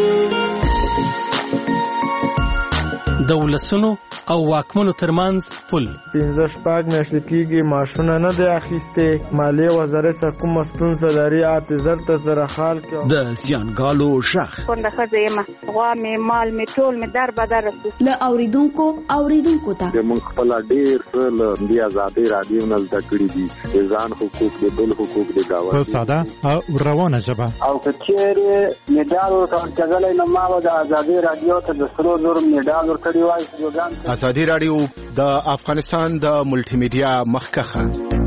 د ولسونو او واکمنو ترمنځ پل پنځه شپږ میاشتې کېږي ماشونه نه دی اخیستې. مالیې وزارت سره کومه ستونزه لري حافظر ته سره حال کړه. د زیانګالو غږ کونډه ښځه یم، غوا مې مال مې ټول مې در بدر رسو. له اوریدونکو اوریدونکو ته موږ خپله ډېر څه له دې ازادۍ راډیو نه زده کړي دي. د ځان حقوق د بل حقوق د ګاونډي په ساده او روانه ژبه. او که چېرې مډال ورکول کېدلی نو ما به د ازادۍ راډیو ته د سرو زرو مډال ورکړی وای. ازادي راډیو د افغانستان د ملټي میډیا مخکخه.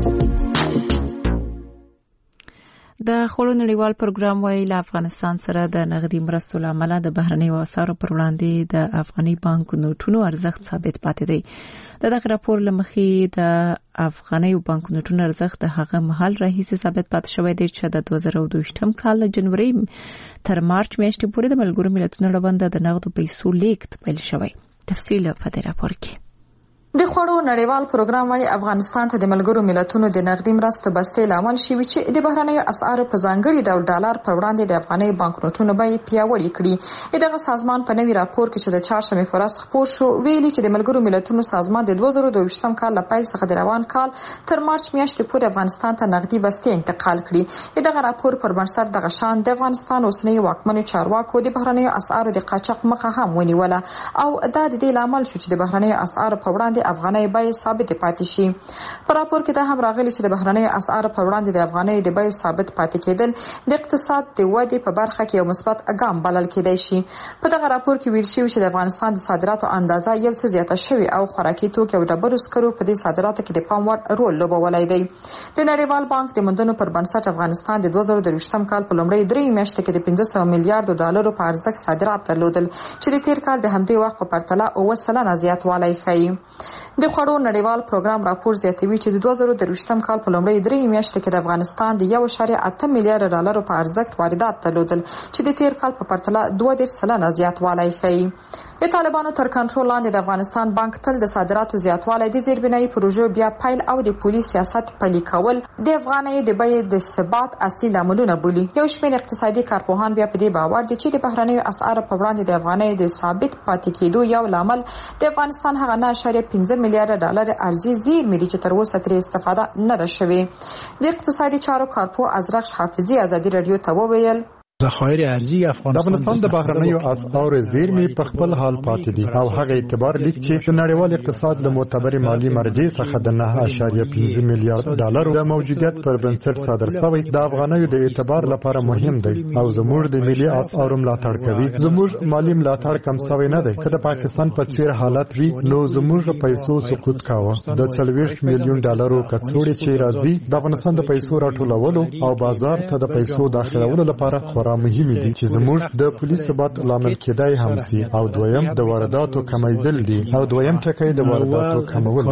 د خوړو نړیوال پروګرام وايي له افغانستان سره د نغدي مرستو له امله د بهرنیو اسعارو پر وړاندې د افغاني بانک نوټونو ارزښت ثابت پاتې دی. د دغه راپور له مخې د افغاني بانک نوټونو ارزښت د هغه مهال راهیسې ثابت پاتې شوی دی چې د دوه زره دوه ویشتم کال له جنوري تر مارچ میاشتې پورې د ملګرو ملتونو له بنده د نغدو پیسو لیږد پیل شوی. تفصیل په دې راپور کې. د خوړو نړیوال پروګرام وايي افغانستان ته د ملګرو ملتونو د نغدي مرستو بستې لامل شوی چې د بهرنیو اسعارو په ځانګړي ډول ډالر پر وړاندې د افغاني بانکنوټونو بیې پیاوړې کړي. دغه سازمان په نوي راپور کې چې د چهارشنبې په ورځ خپور شو ویلي چې د ملګرو ملتونو سازمان د دوه زره دوه ویشتم کال له پیل څخه د روان کال تر مارچ میاشتې پورې افغانستان ته نغدي بستې انتقال کړي. دغه راپور پر بنسټ دغه شان د افغانستان اوسنی واکمنو چارواکو د بهرنیو اسعارو د قاچاق مخه هم ونیوله او دا د دې لامل شو چې د بهرنیو اسعارو په وړاندې افغاني بیې ثابت پاتې شي. په راپور کې دا هم راغلي چې د بهرنیو اسعارو په وړاندې د افغانۍ د بیو ثابت پاتې کېدل د اقتصاد د ودې په برخه کې یو مثبت ګام بلل کېدای شي. په دغه راپور کې ویل شوی چې د افغانستان د صادراتو اندازه یو څه زیاته شوې او خوراکي توکي او ډبرو سکرو په دې صادراتو کې د پام وړ رول لوبولی دی. د نړیوال بانک د موندنو پر بنسټ افغانستان د دوه زره دوه ویشتم کال په لومړۍ درې میاشتو کې د پنځه سوه میلیارډ ډالرو په ارزښت صادرات درلودل چې د تیر کال د همدې وخت په پرتله اوه سلنه زیاتوالی ښیي. د خوړو نړیوال پروګرام راپور زیاتوي چې د دوه زره دوه ویشتم کال په لومړۍ درې میاشتو کې د افغانستان د یو اعشاریه اته میلیارډ ډالرو په ارزښت واردات درلودل چې د تیر کال په پرتله دوه دېرش سلنه زیاتوالی ښیي. د طالبانو تر کنټرول لاندې د افغانستان بانک تل د صادراتو زیاتوالی د زیربنایي پروژو بیا پیل او د پولي سیاست پلي کول د افغانۍ د بیې د ثبات اصلي لاملونه بولي. یو شمېر اقتصادي کارپوهان بیا په دې باور دي چې د بهرنیو اسعارو په وړاندې د افغانۍ د ثابت پاتې کېدو یو لامل د افغانستان هغه نه اعشاریه پنځه میلیارډ ډالر ارزي زیرمې دي چې تر اوسه ترې استفاده نه ده شوې. د اقتصادي چارو کارپوه ازرق حافظي ازادي راډیو ته وویل ذخایر ارزی افغانستان د بهرنیو اسعارو زیرمې په خپل حال پاتې دي او هغه اعتبار لیک چې د نړیوال اقتصاد له معتبر مالی مرجع څخه د نه اعشاریه پنځه میلیارډ ډالر د موجودیت پر بنسټ صادر شوی د افغانیو د اعتبار لپاره مهم دی او زموږ د ملي اسعارو ملاتړ کوي. زموږ مالی ملاتړ کم شوی نه دی. که د پاکستان په څیر حالت وي نو زموږ پیسو سقوط کاوه. د څلوېښت میلیون ډالرو کڅوړې چې راځي د افغانستان د پیسو راټولولو او بازار ته د پیسو داخلولو لپاره مهم دي چې زموږ د پولیس ثبات لامل کېدای هم سي. او دویم د وارداتو کمیدل دي او دویم ټکی د وارداتو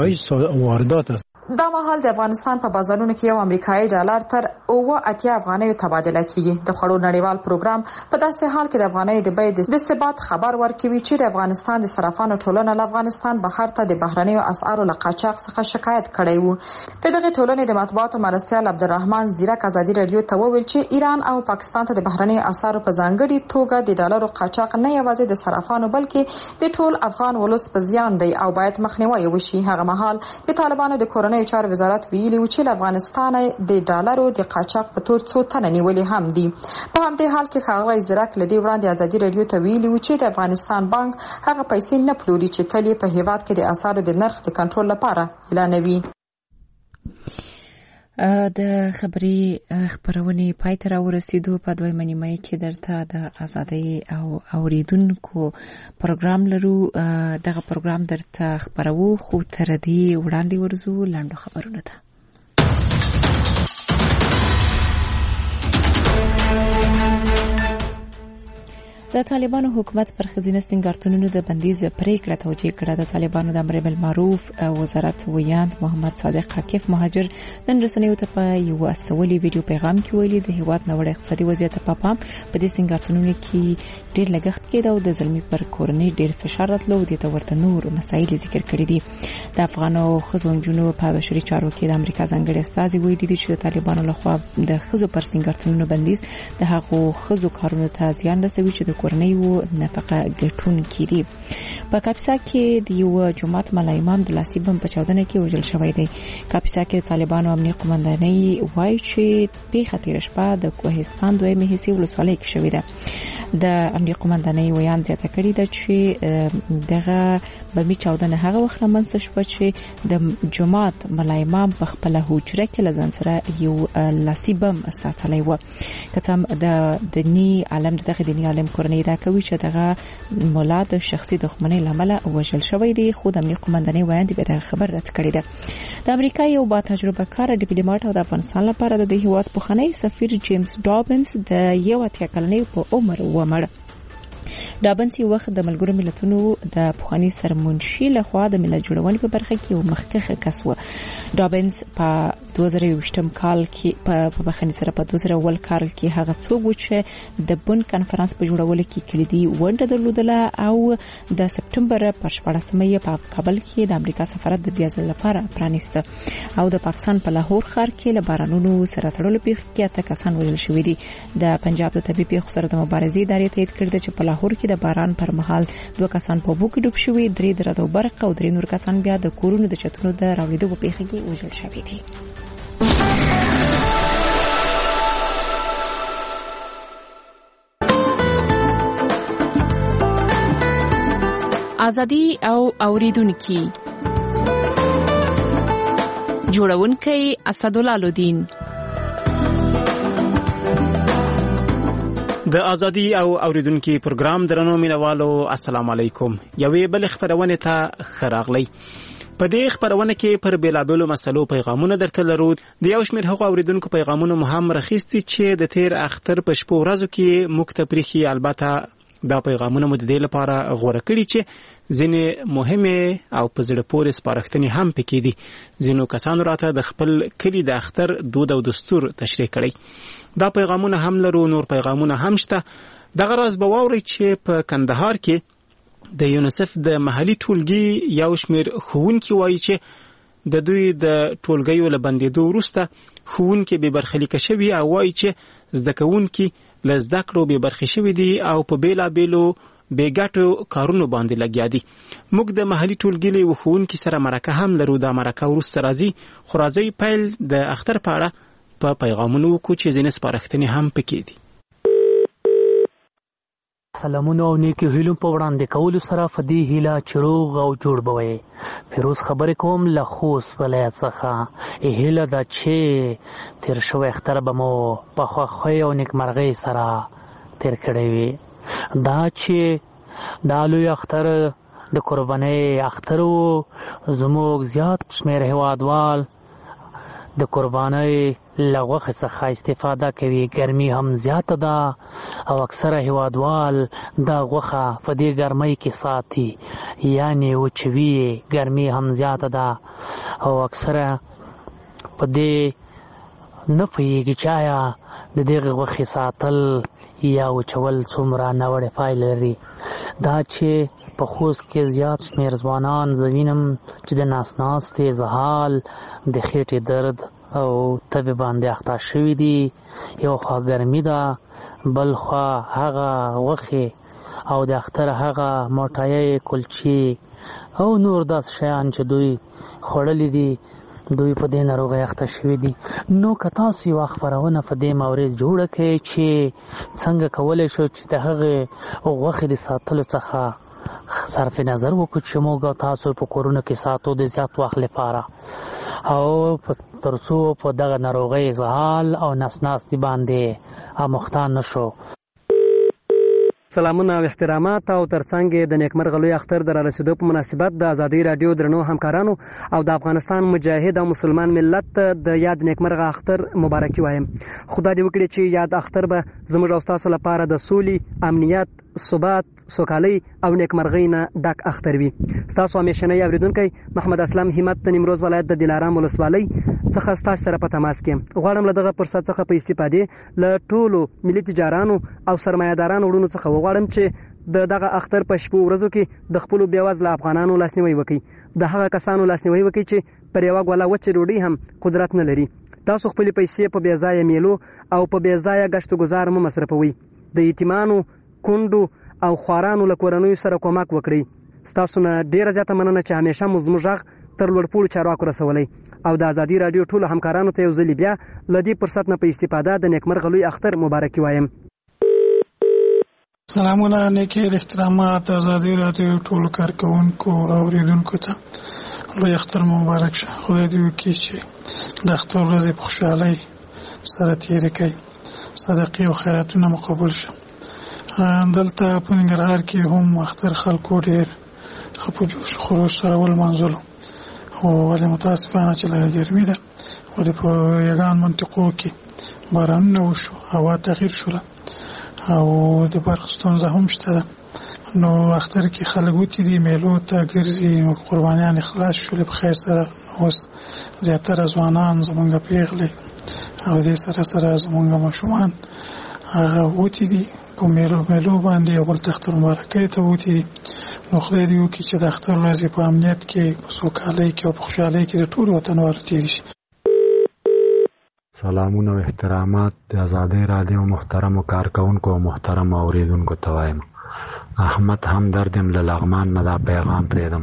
کمول دي. دا مهال د افغانستان په بازارونو کې یو امریکایي ډالر تر اوه اتیا افغانیو تبادله کیږي. د خوړو نړیوال پروګرام په داسې حال کې د افغانۍ د بیې د ثبات خبر ورکوي چې د افغانستان د صرافانو ټولنه له افغانستان بهر ته د بهرنیو اسعارو له قاچاق څخه شکایت کړی وو. د دغه ټولنې د مطبوعاتو مرستیال عبدالرحمن زیرک ازادي راډیو ته وویل چې ایران او پاکستان ته د بهرنیو اسعارو په ځانګړي توګه د ډالرو قاچاق نه یوازې د صرافانو بلکې د ټول افغان ولس په زیان دی او باید مخنیوي وشي. هغه مهال د طالبانو د کورنۍ بهرنیو چارو وزارت ویلي و چې له افغانستان د ډالرو د قاچاق په تور څو تنه نیولې هم دي. په همدې حال کې ښاغلی زیرک له دې وړاندې ازادي راډیو ته ویلي و چې د افغانستان بانک هغه پیسې نه پلوري چې تل یې په هیواد کې د اسعارو د نرخ د کنټرول لپاره اعلانوي. د خبري خبرونې پای ته راورسېدو. په دویمه نیمه کې درته د ازادۍ او اوریدونکو پروګرام لرو. دغه پروګرام درته خبرو خو تر دې وړاندې ورزو لاندو خبرونه ته. د طالبانو حکومت پر ښځینه سینګارتونونو د بندیز پریکړه توجیه کړه. د طالبانو د امر بالمعروف وزارت ویاند محمد صادق حقیف مهاجر نن رسنیو ته په یو استولي ویډیو پیغام کې ویلي د هیواد نوړ اقتصادي وضعیت په پام په دې سینګارتونونو کې ډېر لګښت کېده او د ظلمي پر کورنۍ ډېر فشار راتلو د ته ورته نور مسایل ذکر کړي دي. د افغانو ښځو نجونو په بشري چارو کې د امریکا ځانګړي استازي ویلي دي چې د طالبانو لخوا د ښځو پر سینګارتونونو بندیز د هغو ښځو کارونو ته زیان رسوي چې د کورنۍ و نفقه ګټون کړي. په کاپیسا کې د یو جماعت ملا امام د لاسي بم په چاودنه کې وژل شوی دی. کاپیسا کې طالبانو امنیه قومندانۍ وایي چې پیښه تیر شپه د کوهستان دویمه حصے ولسوالۍ کې شوې ده. د امنیه قومندانۍ ویان زیاته کړې ده چې دغه بمي چاودنه هغه وخت رامنځته شوه چې د جماعت ملا امام په خپل حجره کې لزان سره یو لاسي بم ساتلی و. کتم د دینی عالم دغه دینی عالم کورنۍ دا کوي چې دغه مولا د شخصي دښمنۍ لامل وژل شوی دی. خو د امنیه قومندانۍ ویان به دا خبر رد کړی ده. د امریکا یو با تجربه کار ډیپلوماټ او د افغانستان لپاره د هیواد پخوانی سفیر جیمز ډابنز د یو اتیا کلنۍ په عمر ومړ. ډابنز یو وخت د ملګرو ملتونو د پخوانی سرمنشي لخوا د ملت جوړونې په برخه کې یو مخکښ کس و. ډابنز په دوه زره یوویشتم کال کې په بخښنې سره په دوه زره اول کال کې هغه څوک و چې د بن کانفرنس په جوړولو کې کلیدي ونډه درلودله او د سپټمبر پر شپاړسمه یې په کابل کې د امریکا سفارت د بیا ځل لپاره پرانیسته او د پاکستان په لاهور ښار کې له بارانونو سره تړلو پیښو کې اته کسان وژل شوي دي. د پنجاب د طبي پیښو سره د مبارزې ادارې تایید کړی چې په لاهور کې د باران پر مهال دوه کسان په اوبو کې ډوب شوي، درې د رد او برق او درې نور کسان بیا د کورونو د چتونو د راوړېدو په پیښه کې وژل شوي دي. ازادي او اوریدونکي جوړونکي اسدالله لودین. د ازادي او اوریدونکو پروګرام درنو مینوالو السلام علیکم. یوې بل خبرونه ته خراغلی. په دې خبرونه کې پر بیلابلو مسلو پیغامونه درته لرو. د یو شمېر هغو اوریدونکو پیغامونه مهم راخیستي چې د تیر اختر په شپو ورځو کې مکتبريخي. البته دا پیغامونه مو د دې لپاره غوړه کړي چې ځینې مهمه او په زړه پورې سپارښتنې هم پکې دي. ځینو کسانو راته د خپل کلی د اختر دود او دستور تشریح کړي. دا پیغامونه هم لرو، نور پیغامونه هم شته. دغه راز به واورئ چې په کندهار کې د یونیسف د محلي ټولګي یو شمېر ښوونکي وایي چې د دوی د ټولګیو له بندېدو وروسته ښوونکي بې برخلیکه شوي او وایي چې زده کوونکي له زده کړو بې برخې شوي دي او په بېلابېلو بې ګټو کارونو باندې لګیا دي. موږ د محلي ټولګي له ښوونکي سره مرکه هم لرو. دا مرکه وروسته راځي. خو راځئ پیل د اختر په اړه په پیغامونو وکړو چې ځینې سپارښتنې هم پکې دي. سلامونه او نیکی هیلو په وړاندې کولو سره فدی هیله چروغ او جوړ بوي. فیروز خبرې کوم له خوست ولایت څخه. هیله دا چې تیر شو اختر به مو په خوښۍ او نیکمرغۍ سره تیر کړی وي. دا چې دا لوی اختر د قربانۍ اختر و. زموږ زیات شمېر هیوادوال د قربانۍ له غوښې څخه استفاده کوي. ګرمي هم زیاته ده او اکثره هیوادوال دا غوښه په دې ګرمۍ کې ساتي، یعنې وچوي. ګرمي هم زیاته ده او اکثره په دې نه پوهېږي چې آیا د دغې غوښې ساتل یا وچول څومره ناوړې پایلې لري. دا چې په خوست کې زیات شمېر ځوانان زه وینم چې د ناس ناستې، زهال، د خېټې درد او تبې باندې اخته شوي دي. یو خوا ګرمي ده، بل خوا هغه غوښې او د اختر هغه موټایۍ، کلچې او نور داسې شیان چې دوی خوړلي دي دوی په دې ناروغۍ اخته شوي دي. نو که تاسو یوه خپرونه په دې مورد جوړه کړئ چې څنګه کولی شو چې د هغې غوښې د ساتلو څخه صرف نظر وکړو چې موږ تاسو په کورونو کې ساتو د زیات وخت لپاره او تر څو په دغه ناروغۍ ازغال او نس ناستي باندې اموخته نشو. سلامونه او احترامات او ترڅنګ د نیکمرغه لوی اختر د رارسېدو په مناسبت د ازادي راډیو درنو همکارانو او د افغانستان مجاهد او مسلمان ملت د یاد نیکمرغه اختر مبارکي وایم. خدای دې وکړي چې یاد اختر به زموږ او تاسو لپاره د سولې، امنیت، ثبات، سوکالۍ او نیکمرغۍ نه ډک اختر وي. ستاسو همیشنی اوریدونکی محمد اسلام همت د نیمروز ولایت د دلارام ولسوالۍ څخه ستاسو سره په تماس کې غواړم له دغه فرصت څخه په استفادې له ټولو ملي تجارانو او سرمایه‌دارانو وروڼو څخه وغواړم چې د دغه اختر په شپو ورځو کې د خپلو بېوزله افغانانو لاسنیوی وکړي، د هغه کسانو لاسنیوی وکړي چې پر یوه ګوله وچې ډوډۍ هم قدرت نه لري. تاسو خپلې پیسې په بېځایه میلو او په بېځایه ګشت و ګذار مه مصرفوئ. د یتیمانو، کونډو او خوارانو له کورنیو سره کومک وکړئ. ستاسو نه ډیره زیاته مننه چې همیشه مو زموږ غږ تر لوړپوړو چارواکو رسولی او د ازادي راډیو ټولو همکارانو ته یو ځلې بیا له دې فرصت نه په استفاده د نیکمرغه لوی اختر مبارکي وایم. سلامونه نیکې احترامات ازادي راډیو ټولو کارکوونکو او اوریدونکو ته لوی اختر مبارک شه. خدای دې وکړي چې د اختر ورځې په خوشحالۍ سره تېرې کړئ، صدقې او خیراتونه مو قبول شه. دلته په ننګرهار کې هم اختر خلکو ډېر ښه په جوش خروش سره ولمانځلو، خو ولې متاسفانه چې لږه ګرمي ده، ولې په یګان منطقو کې بارانونه وشو، هوا تغییر شوله او د برق ستونزه هم شته ده. نو اختر کې خلک وتې دي میلو ته ګرځي، قربانیان خلاص شولې په خیر سره. اوس زیاتره ځوانان زمونږ پیغلې او دې سره سره زمونږ ماشومان هغه وتې دي په میلو میلو باندې اول تختر مبارکۍ ته وتې دي. نو خدای دې وکړي چې د اختر ورځې په امنیت کې، په سوکالۍ کې او په خوشحالۍ کې د ټولو وطنوالو تېرې شي. سلامونه او احترامات د ازادۍ راډیو محترمو کارکوونکو او محترمو اوریدونکو ته وایم. احمد همدرد یم له لغمان نه دا پیغام پرېږدم.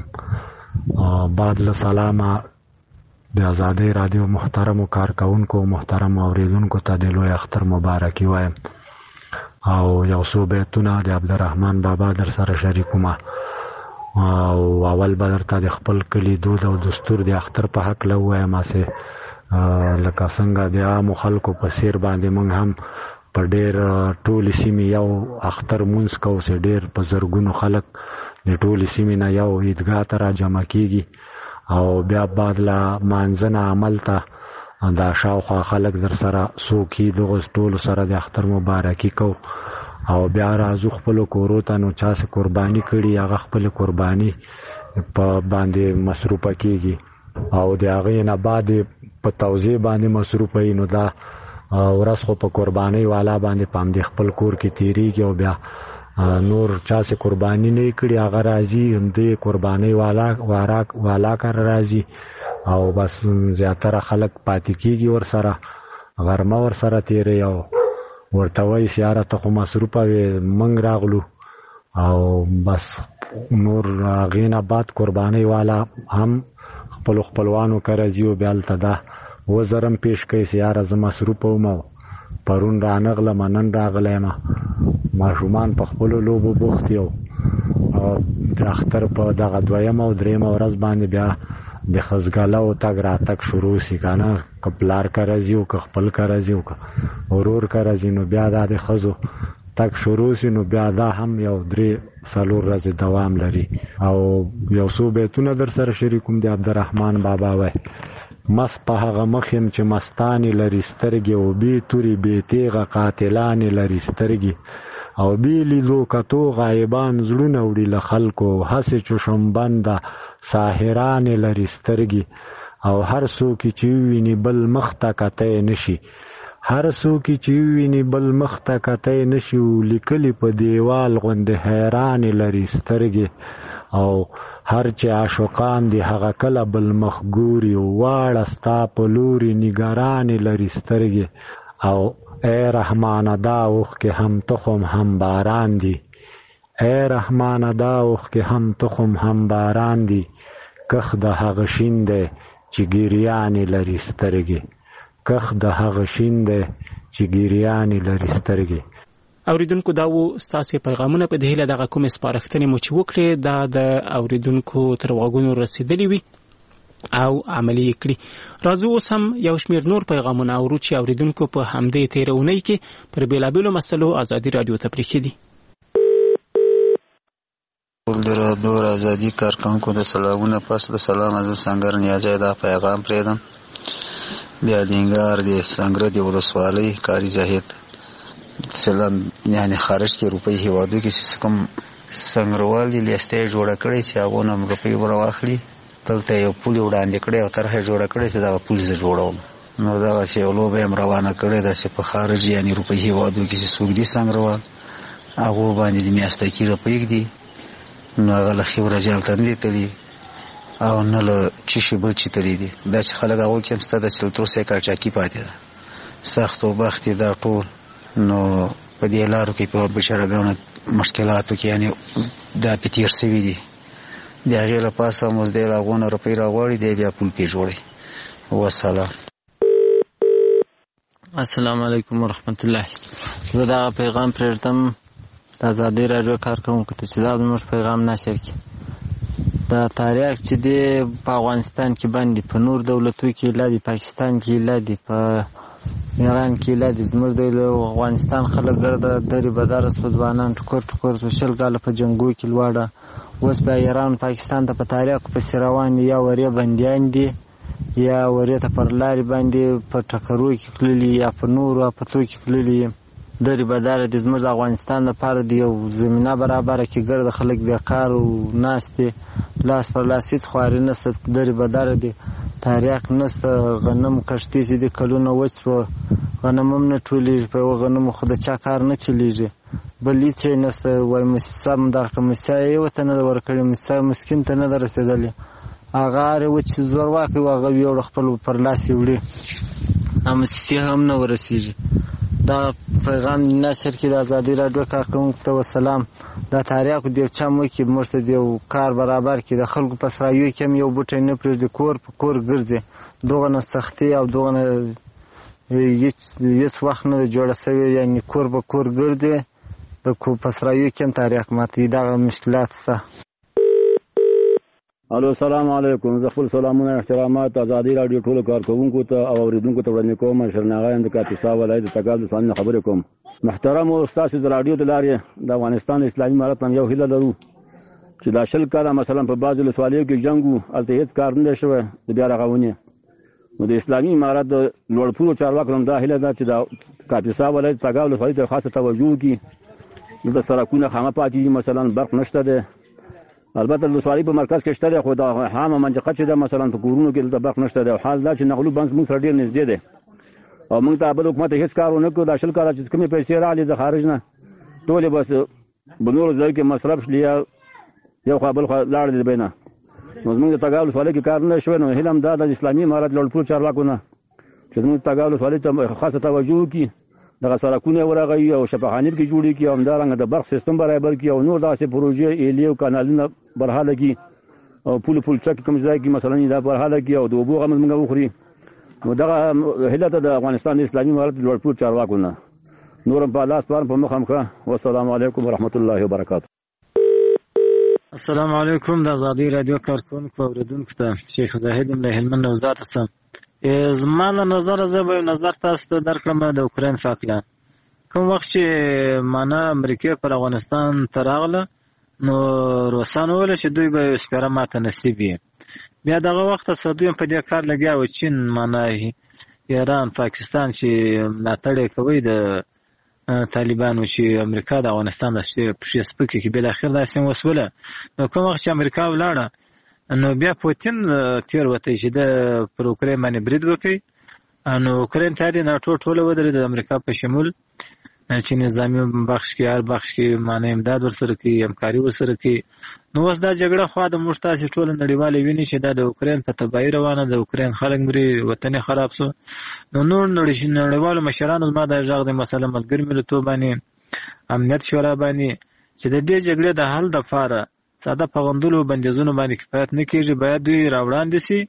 بعد له سلامه د ازادۍ راډیو محترمو کارکوونکو او محترمو اوریدونکو ته د لوی اختر مبارکي وایم او یو څو بیتونه د عبدالرحمن بابا در سره شریکومه. او اول به درته د خپل کلي دود او دستور د اختر په هکله ووایم، هسې لکه څنګه د عامو خلکو په څیر باندې موږ هم په ډېر ټولې سیمې یو اختر مونځ کوو چې ډېر په زرګونو خلک د ټولې سیمې نه یو عیدګاه ته را جمع کېږي او بیا بعد له مانځه نه عمل ته دا شاوخوا خلک در سره څوکي دغو ټولو سره د اختر مبارکي کوو او بیا راځو خپلو کورو ته. نو چا چې قرباني کړي هغه خپلې قرباني په باندې مصروفه کېږي او د هغې نه بعد په توزیع باندې مصروفه وي. نو دا ورځ خو په قربانۍ والا باندې په همدې خپل کور کې تېرېږي او بیا نور چا چې قرباني نه کړي هغه راځي همدې قربانۍ والا والا کار راځي او بس زیاتره خلک پاتې کېږي ورسره، غرمه ورسره تېروي او ورته وایي چې یاره ته خو مصروفه وې موږ راغلو او بس نور هغې نه بعد قربانۍ والا هم خپلو خپلوانو کره ځي او بیا هلته دا وزر هم پیش کوي چې یاره زه مصروفه وم او پرون رانغلم نن راغلی یم، ماشومان په خپلو لوبو بوخت یو. د اختر په دغه دویمه او درېیمه ورځ باندې بیا د خزګلو تګ راتګ شروع شي که نه، که پلار کره ځي او که خپل کره ځي او که ورور کره ځي نو بیا دا د ښځو تګ شروع شي. نو بیا دا هم یو درې څلور ورځې دوام لري او یو څو بیتونه در سره شریکوم د عبدالرحمن بابا وای. مست په هغه مخ یم چې مستانې لري سترګې او بې تورې بې تیغه قاتلانې لري سترګې او بې لیدو کتو غایبان زړونه وړي له خلکو هسې چشمبنده ساحرانې لري سترګې او هر څوک چې وویني بل مخ ته کتی نشي هر څوک چې وویني بل مخ ته کتی نشي لیکلي په دیوال غوندې حیرانې لري سترګې او هر چې عاشقان دي هغه کله بل مخ ګوري واړه ستا په لوري نګرانې لري سترګې او ای رحمانه دا اوښکې هم تخم هم باران دي ای رحمانه دا اوښکې هم تخم هم باران دي کښ د هغه شین دی چې ګیریانې لري سترګې، کخ د هغه شین دی چې ګیریانې لري سترګې. اوریدونکو دا و ستاسو پیغامونه په دهیله دغه کوم سپارښتنې مو چې وکړې دا د اوریدونکو تر غوږونو رسیدلې وي او عملی کړی. راځو اوس هم یو شمېر نور پیغامونه اورو چې اوریدونکو په همدې تیرونی کې پر بیلابیلو مسلو ازادي رادیو ته پریښي دي. ټول د رادیو ازادي کارکونکو د سلامونه پس د سلام از سنگر نیازه دا پیغام پریدم د الینګار د سنگر د ولسوالۍ کاری زاهد سلام یعنی خارج کې روپۍ هیوادو کې چې کوم سنگروال دی لیسته جوړه کړی چې هغه نم روپۍ ورواخلي دلته یو پول وړاندې کړی او طرحه جوړه کړی چې دا پول زه جوړوم. نو دا چې لو به روانه کړی دا چې په خارج یعنی روپۍ هیوادو کې چې څوک دي سنگروال هغه باندې د میاشتې کې روپۍ دي نو هغه له خبره جالته نه تللی او نه له چې شي بل چې تللی دي دا چې خلک هغه کې مست د چلتو سې کارچاکی پاتې ده سخت او بخت دا ټول. نو په دې لارو کې په بشرګانو مشکلاتو کې یعنی دا پتیر سوي دي د هغه له پاسه موږ د لاغونه روپۍ راغوري دی بیا پول پی جوړي. والسلام. السلام علیکم ورحمت الله. زه دا پیغام پرېږدم د ازادي رادیو کارکونکو ته چې دا زموږ پیغام نشر کړي. دا تاریخ چې دی په افغانستان کې باندې په نور دولتو کې لا دی پاکستان کې لا دی په ایران کې لا دی زموږ د افغانستان خلک ګرده درې بداره سودوانان ټکور ټکور شل کاله په جنګو کې لوړه اوس په ایران پاکستان ته په تاریخ پسې روان دي یا ورې بندیان دي یا ورې ته پر لارې باندې په ټکرو کې تللي یا په نورو افتو کې تللي درې بداره دي. زموږ د افغانستان لپاره د یو زمینه برابره کې ګرده خلک بیکار او ناست دي لاس پر لاس هېڅ خواري نشته درې بداره دي تاریخ نشته غنم کښتې چې دي کلونه وچ شوه غنم هم نه ټولېږي په یوه غنمو خو د چا کار نه چلېږي بل هېڅ شی نشته. وایي موسسه هم درکړه موسسه یې یوه ته نه ده ورکړې موسسه مسکین ته نه ده رسېدلې هغه هر یو چې زورواکي و هغه ویوړه خپل پر لاس یې وړي موسسې هم نه ورسېږي. دا پیغام نشر کې د ازادي رادیو کارکونکو ته وسلام. دا تاریخ د یو چا موږ کې موږ ته د یو کار برابر کې د خلکو په سرایو کې هم یو بوټی نه پرېږدي کور په کور ګرځي دغه نه سختي او دغه نه هېڅ وخت نه ده جوړه سوې یعنې کور په کور ګرځي د په سرایو کې هم تاریخ ماتوي دغه مشکلات شته. الو السلام علیکم. زه خپل سلامونه احترامات ازادي رادیو ټولو کارکوونکو ته او اوریدونکو ته وړاندې کوم. شرناغه اند کاپیسا ولایت د تګاب د څنګه خبرې کوم. محترم استاد د رادیو د لارې د افغانستان اسلامي امارت هم یو هیله لرو چې دا شل کاله مثلا په بعضو ولسوالیو کې جنګ وو هلته هېڅ کار نه دی شوی د بیا رغونې. نو د اسلامي امارت د لوړپوړو چارواکو هم دا هیله ده چې د کاپیسا ولایت تګاب ولسوالۍ ته خاصه توجه وکړي. دلته سړکونه خامه پاتې دي مثلا برق نشته دی البته د ولسوالۍ په مرکز کې شته دی خو دا عامه منطقه چې ده مثلا په کورونو کې دلته برق نشته دی او حال دا چې نغلو بنس موږ سره ډېر نږدې دی او موږ ته بل حکومت هېڅ کار ونه کړو. دا شل کاله چې کومې پیسې راغلې د خارج نه ټولې بس په نورو ځایو کې مصرف شلي یا یو خوا بل خوا لاړې د بینه. نو زموږ د تګاب ولسوالۍ کې کار نه شوی. نو هیله هم دا ده د اسلامي امارت لوړپوړو چارواکو نه چې زموږ د تګاب ولسوالۍ ته خاصه توجه وکړي دغه سړکونه ورغوي او شفاخانې پکې جوړې کړي او همدارنګه د برق سیستم برابر کړي او نور داسې پروژې ایلې او کانالونه برحاله کړي او پول پول چک کوم ځای کې مثلا دا برحاله کړي او د اوبو غمز موږ وخوري. نو دغه هیله ده د افغانستان د اسلامي امارت لوړپوړو چارواکو نه نور هم په لاس پار په مخ هم ښه. والسلام علیکم ورحمت الله وبرکاته. السلام علیکم. د ازادي رادیو کارکونکو اوریدونکو ته شیخ زاهد له هلمند نوزاد سم زما له نظره زه به نظر تاسو ته درکړم د اوکراین په اړه. کوم وخت چې معنا امریکا پر افغانستان ته راغله نو روسانو ویل چې دوی به سپاره ماته نصیب وي. بیا دغه وخت دوی په دې کار لګیا و چین معنا ایران پاکستان چې ملاتړ کوي د طالبانو چې امریکا د افغانستان د سپکې کې بل اخر داسې وسوله. نو کوم وخت چې امریکا ولاړه نو بیا پوتین تیر وته چې د پر اوکراین باندې برید وکړي نو اوکراین ته د ناټو ټوله ودرېد د امریکا په شمول چې نظامی بخش کې هر بخش کې معنی امداد ورسره کوي همکاري ورسره کوي. نو اوس دا جګړه خو د موږ تاسې ټوله نړیواله ویني چې دا د اوکراین په تباهي روانه د اوکراین خلک مري وطن خراب سو. نو نور نړیوالو مشرانو ما دا ژغ د مسله ملګر ملتونو باندې امنیت شورا باندې چې د دې جګړې د حل لپاره ساده پغندلو بندیزونو باندې کفایت نه کیږي باید دوی راوړاندې سي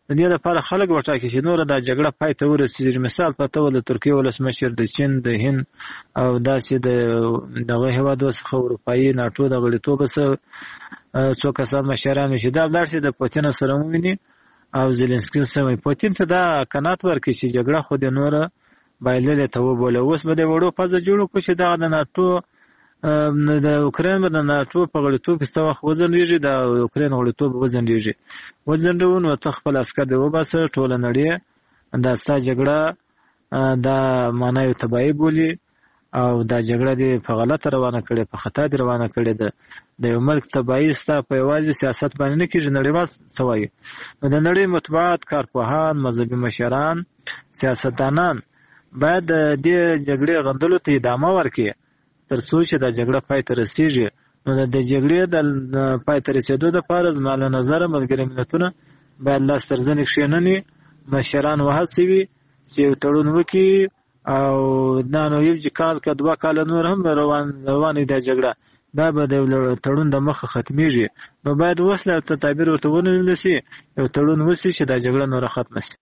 د دې لپاره خلک وټاکي چې نور د جګړه پای ته ورسیږي. مثال په توګه د ترکیې ولسمشر، د چین، د هند او داسې د دغه هیوادو څخه اروپایي ناټو د غړیتوب څخه څو کسان مشران شي دا لاړ شي د پوتین سره وویني او زيلنسکي سره. پوتین ته دا قناعت ورکړي چې جګړه خو د نور بایللې ته وبوله. اوس به د وړو پزه جوړو کو چې دا د ناټو د اوکرين د ناټو په غړیتوب کې څو وخت وزندېږي، د اوکرين غړیتوب وزندېږي وزندون او تخپل اسکر دی وباسه ټول نړۍ دا ستا جګړه دا معنی تبعی بولی او دا جګړه دی په غلطه روانه کړي، په خطا دی روانه کړي. د د یو ملک تبعی ستا په یوازې سیاست باندې نه کېږي، نړیوال سوایي. نو د نړۍ مطبوعات، کارپوهان، مذهبي مشران، سیاستدانان باید د دې جګړې غندلو ته ادامه ورکړي تر څو چې دا جګړه پای ته رسیږي. نو د جګړې د پای ته رسیدو لپاره زما له نظره ملګري ملتونه باید لاس تر زنې کښېنني، مشران وهڅوي چې یو تړون وکړي او دا نو یو کال که دوه کاله نور هم روان روانې دا جګړه دا به د تړون د مخه ختمیږي. نو باید وسله ته تعبیر ورته ونیول شي، یو تړون وشي چې دا جګړه نوره ختمه شي.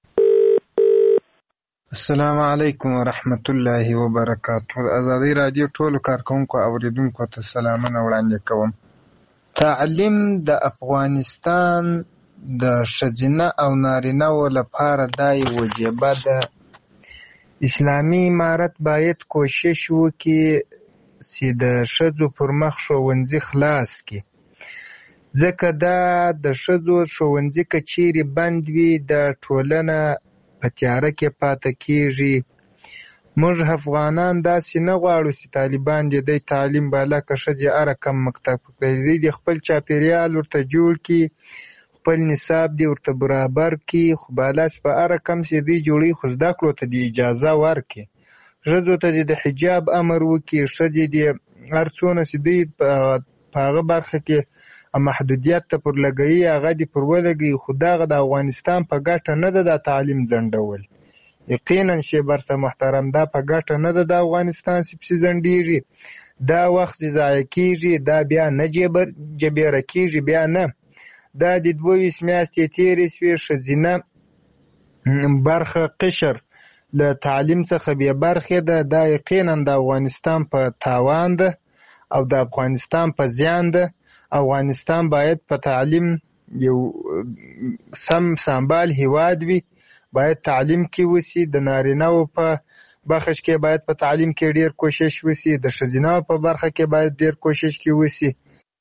السلام علیکم ورحمت الله وبرکاته. ازادي رادیو ټولو کارکونکو اوریدونکو ته سلامونه وړاندې کوم. تعلیم د افغانستان د ښځینه او نارینه و لپاره دا یو وجیبه ده. اسلامي امارت باید کوشش وکړي چې د ښځو پر مخ ښوونځي خلاص کړي، ځکه دا د ښځو ښوونځي که چیرې بند وي د ټولنه په تیاره کې پاتې کېږي. موږ افغانان داسې نه غواړو چې طالبان دې دی تعلیم بالا که ښځې هره کم مکتب دی د خپل چاپېریال ورته جوړ کړي، خپل نصاب دې ورته برابر کړي، خو بالا چې په هره کم چې دی جوړوي خو زده کړو ته دې اجازه ورکړي. ښځو ته دې د حجاب امر وکړي، ښځې دې هر څونه چې دوی په هغه برخه کې محدودیت ته پر لګوي هغه دې پر ولګوي، خو دغه د افغانستان په ګټه نه ده دا تعلیم ځنډول. یقینا شیبر صاحب محترم دا په ګټه نه ده د افغانستان چې پسې ځنډېږي، دا وخت چې ضایع کېږي دا بیا نه جبیره کېږي، بیا نه. دا د دوه ویشت میاشتې تېرې شوې ښځینه برخه قشر له تعلیم څخه بې برخې ده. دا یقینا د افغانستان په تاوان ده او د افغانستان په زیان ده. افغانستان باید په تعلیم یو سم سمبال هیواد وي، باید تعلیم کې وسی، د نارینه‌و په برخه کې باید په تعلیم کې ډیر کوشش وسی، د ښځینه په برخه کې باید ډیر کوشش کې وسی.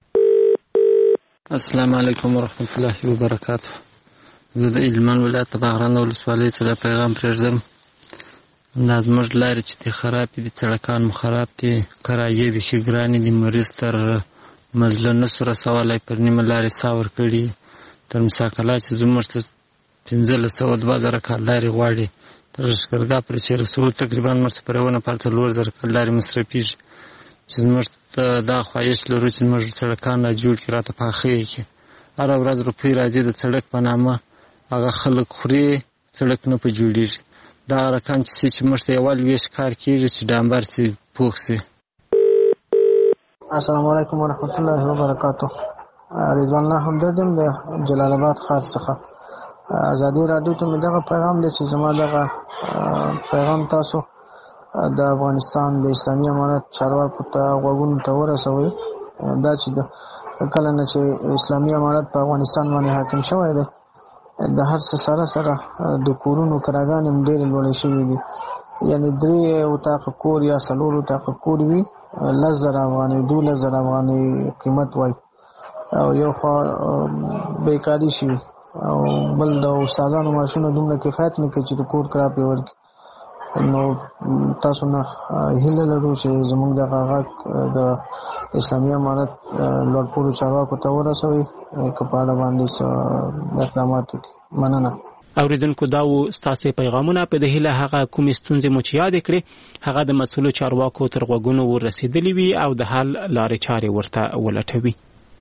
السلام علیکم ورحمت الله وبرکاته. زه د هلمند ولایت د باغران ولسوالۍ څخه پیغام پرېږدم. دا زموږ لارې چې دي خراب دي، سړکان مو خراب دي، کرایې بیخي ګرانې دي، مریض تر مزله نسو رسولی، پر نیمه لارې سا ورکړي. تر مساکلا چې زموږ ته پنځلس سوه دوه زره کالدارې غواړي، تر لښکرګاه پورې چې رسو تقریبا موږ ته پر یوه نفر څلور زره کالدارې مصرفېږي. چې زموږ ته دا خواهش لرو چې زموږ سړکان را جوړ کړي، راته پاخه یې کړي. هره ورځ روپۍ راځي د سړک په نامه، هغه خلک خوري، سړک نه په جوړېږي. دا رقم چې چې موږ ته یوه لویشت کار کېږي چې ډامبر چې پوخ شي. السلام علیکم ورحمت الله وبرکاته. رضوان الله همدردم د جلال آباد ښار څخه. ازادي راډیو ته مې دغه پیغام دی چې زما دغه پیغام تاسو د افغانستان د اسلامي امارت چارواکو ته غوږونو ته ورسوئ. دا چې کله نه چې اسلامي امارت په افغانستان باندې حاکم شوی دی، د هر څه سره سره د کورونو کراګانې هم ډېرې لوړې شوي دي. یعنې درې اتاقه کور یا څلور اتاقه کور وي لس زره افغانۍ، دولس زره افغانۍ قیمت وای، او یو خوا بیکاري شي او بل د استادانو معاشونه دومره کفایت نه کوي چې د کور کرا پرې ورکړي. نو تاسو نه هیله لرو چې زموږ دغه غږ د اسلامي امارت لوړپوړو چارواکو ته ورسوئ که په اړه باندې څه اقدامات وکړي. مننه. اوریدونکو دا و ستاسو پیغامونه. په دې هیله هغه کومې ستونزې مو چې یادې کړې هغه د مسؤلو چارواکو تر غوږونو ورسېدلې وي او د حل لارې چارې ورته ولټوي.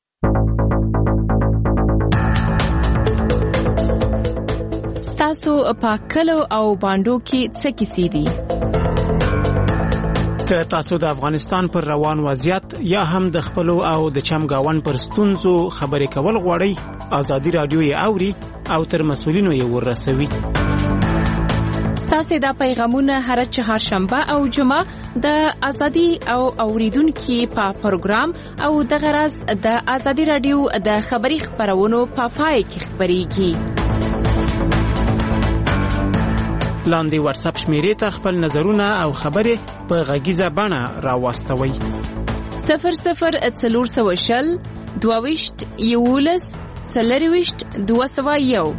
ستاسو په کلو او باندو کې څه کیسې دي؟ که تاسو د افغانستان پر روان وضعیت یا هم د خپلو او د چمګاون پر ستونزو خبرې کول غواړئ، ازادي رادیو یې اوري او تر مسولینو یې ورسوي. تاسو دا پیغامونه هر چهارشنبه او جمعه د ازادي او اوریدونکو په پروګرام او د غرض د ازادي رادیو د خبري خبرونو په پای کې خبريږي. لاندې واتس اپ شمیرې ته خپل نظرونه او خبرې په غږیزه بڼه راوستوي. صفر صفر څلور سوه شل دوهویشت یولس څلرویشت دوه سوه یو.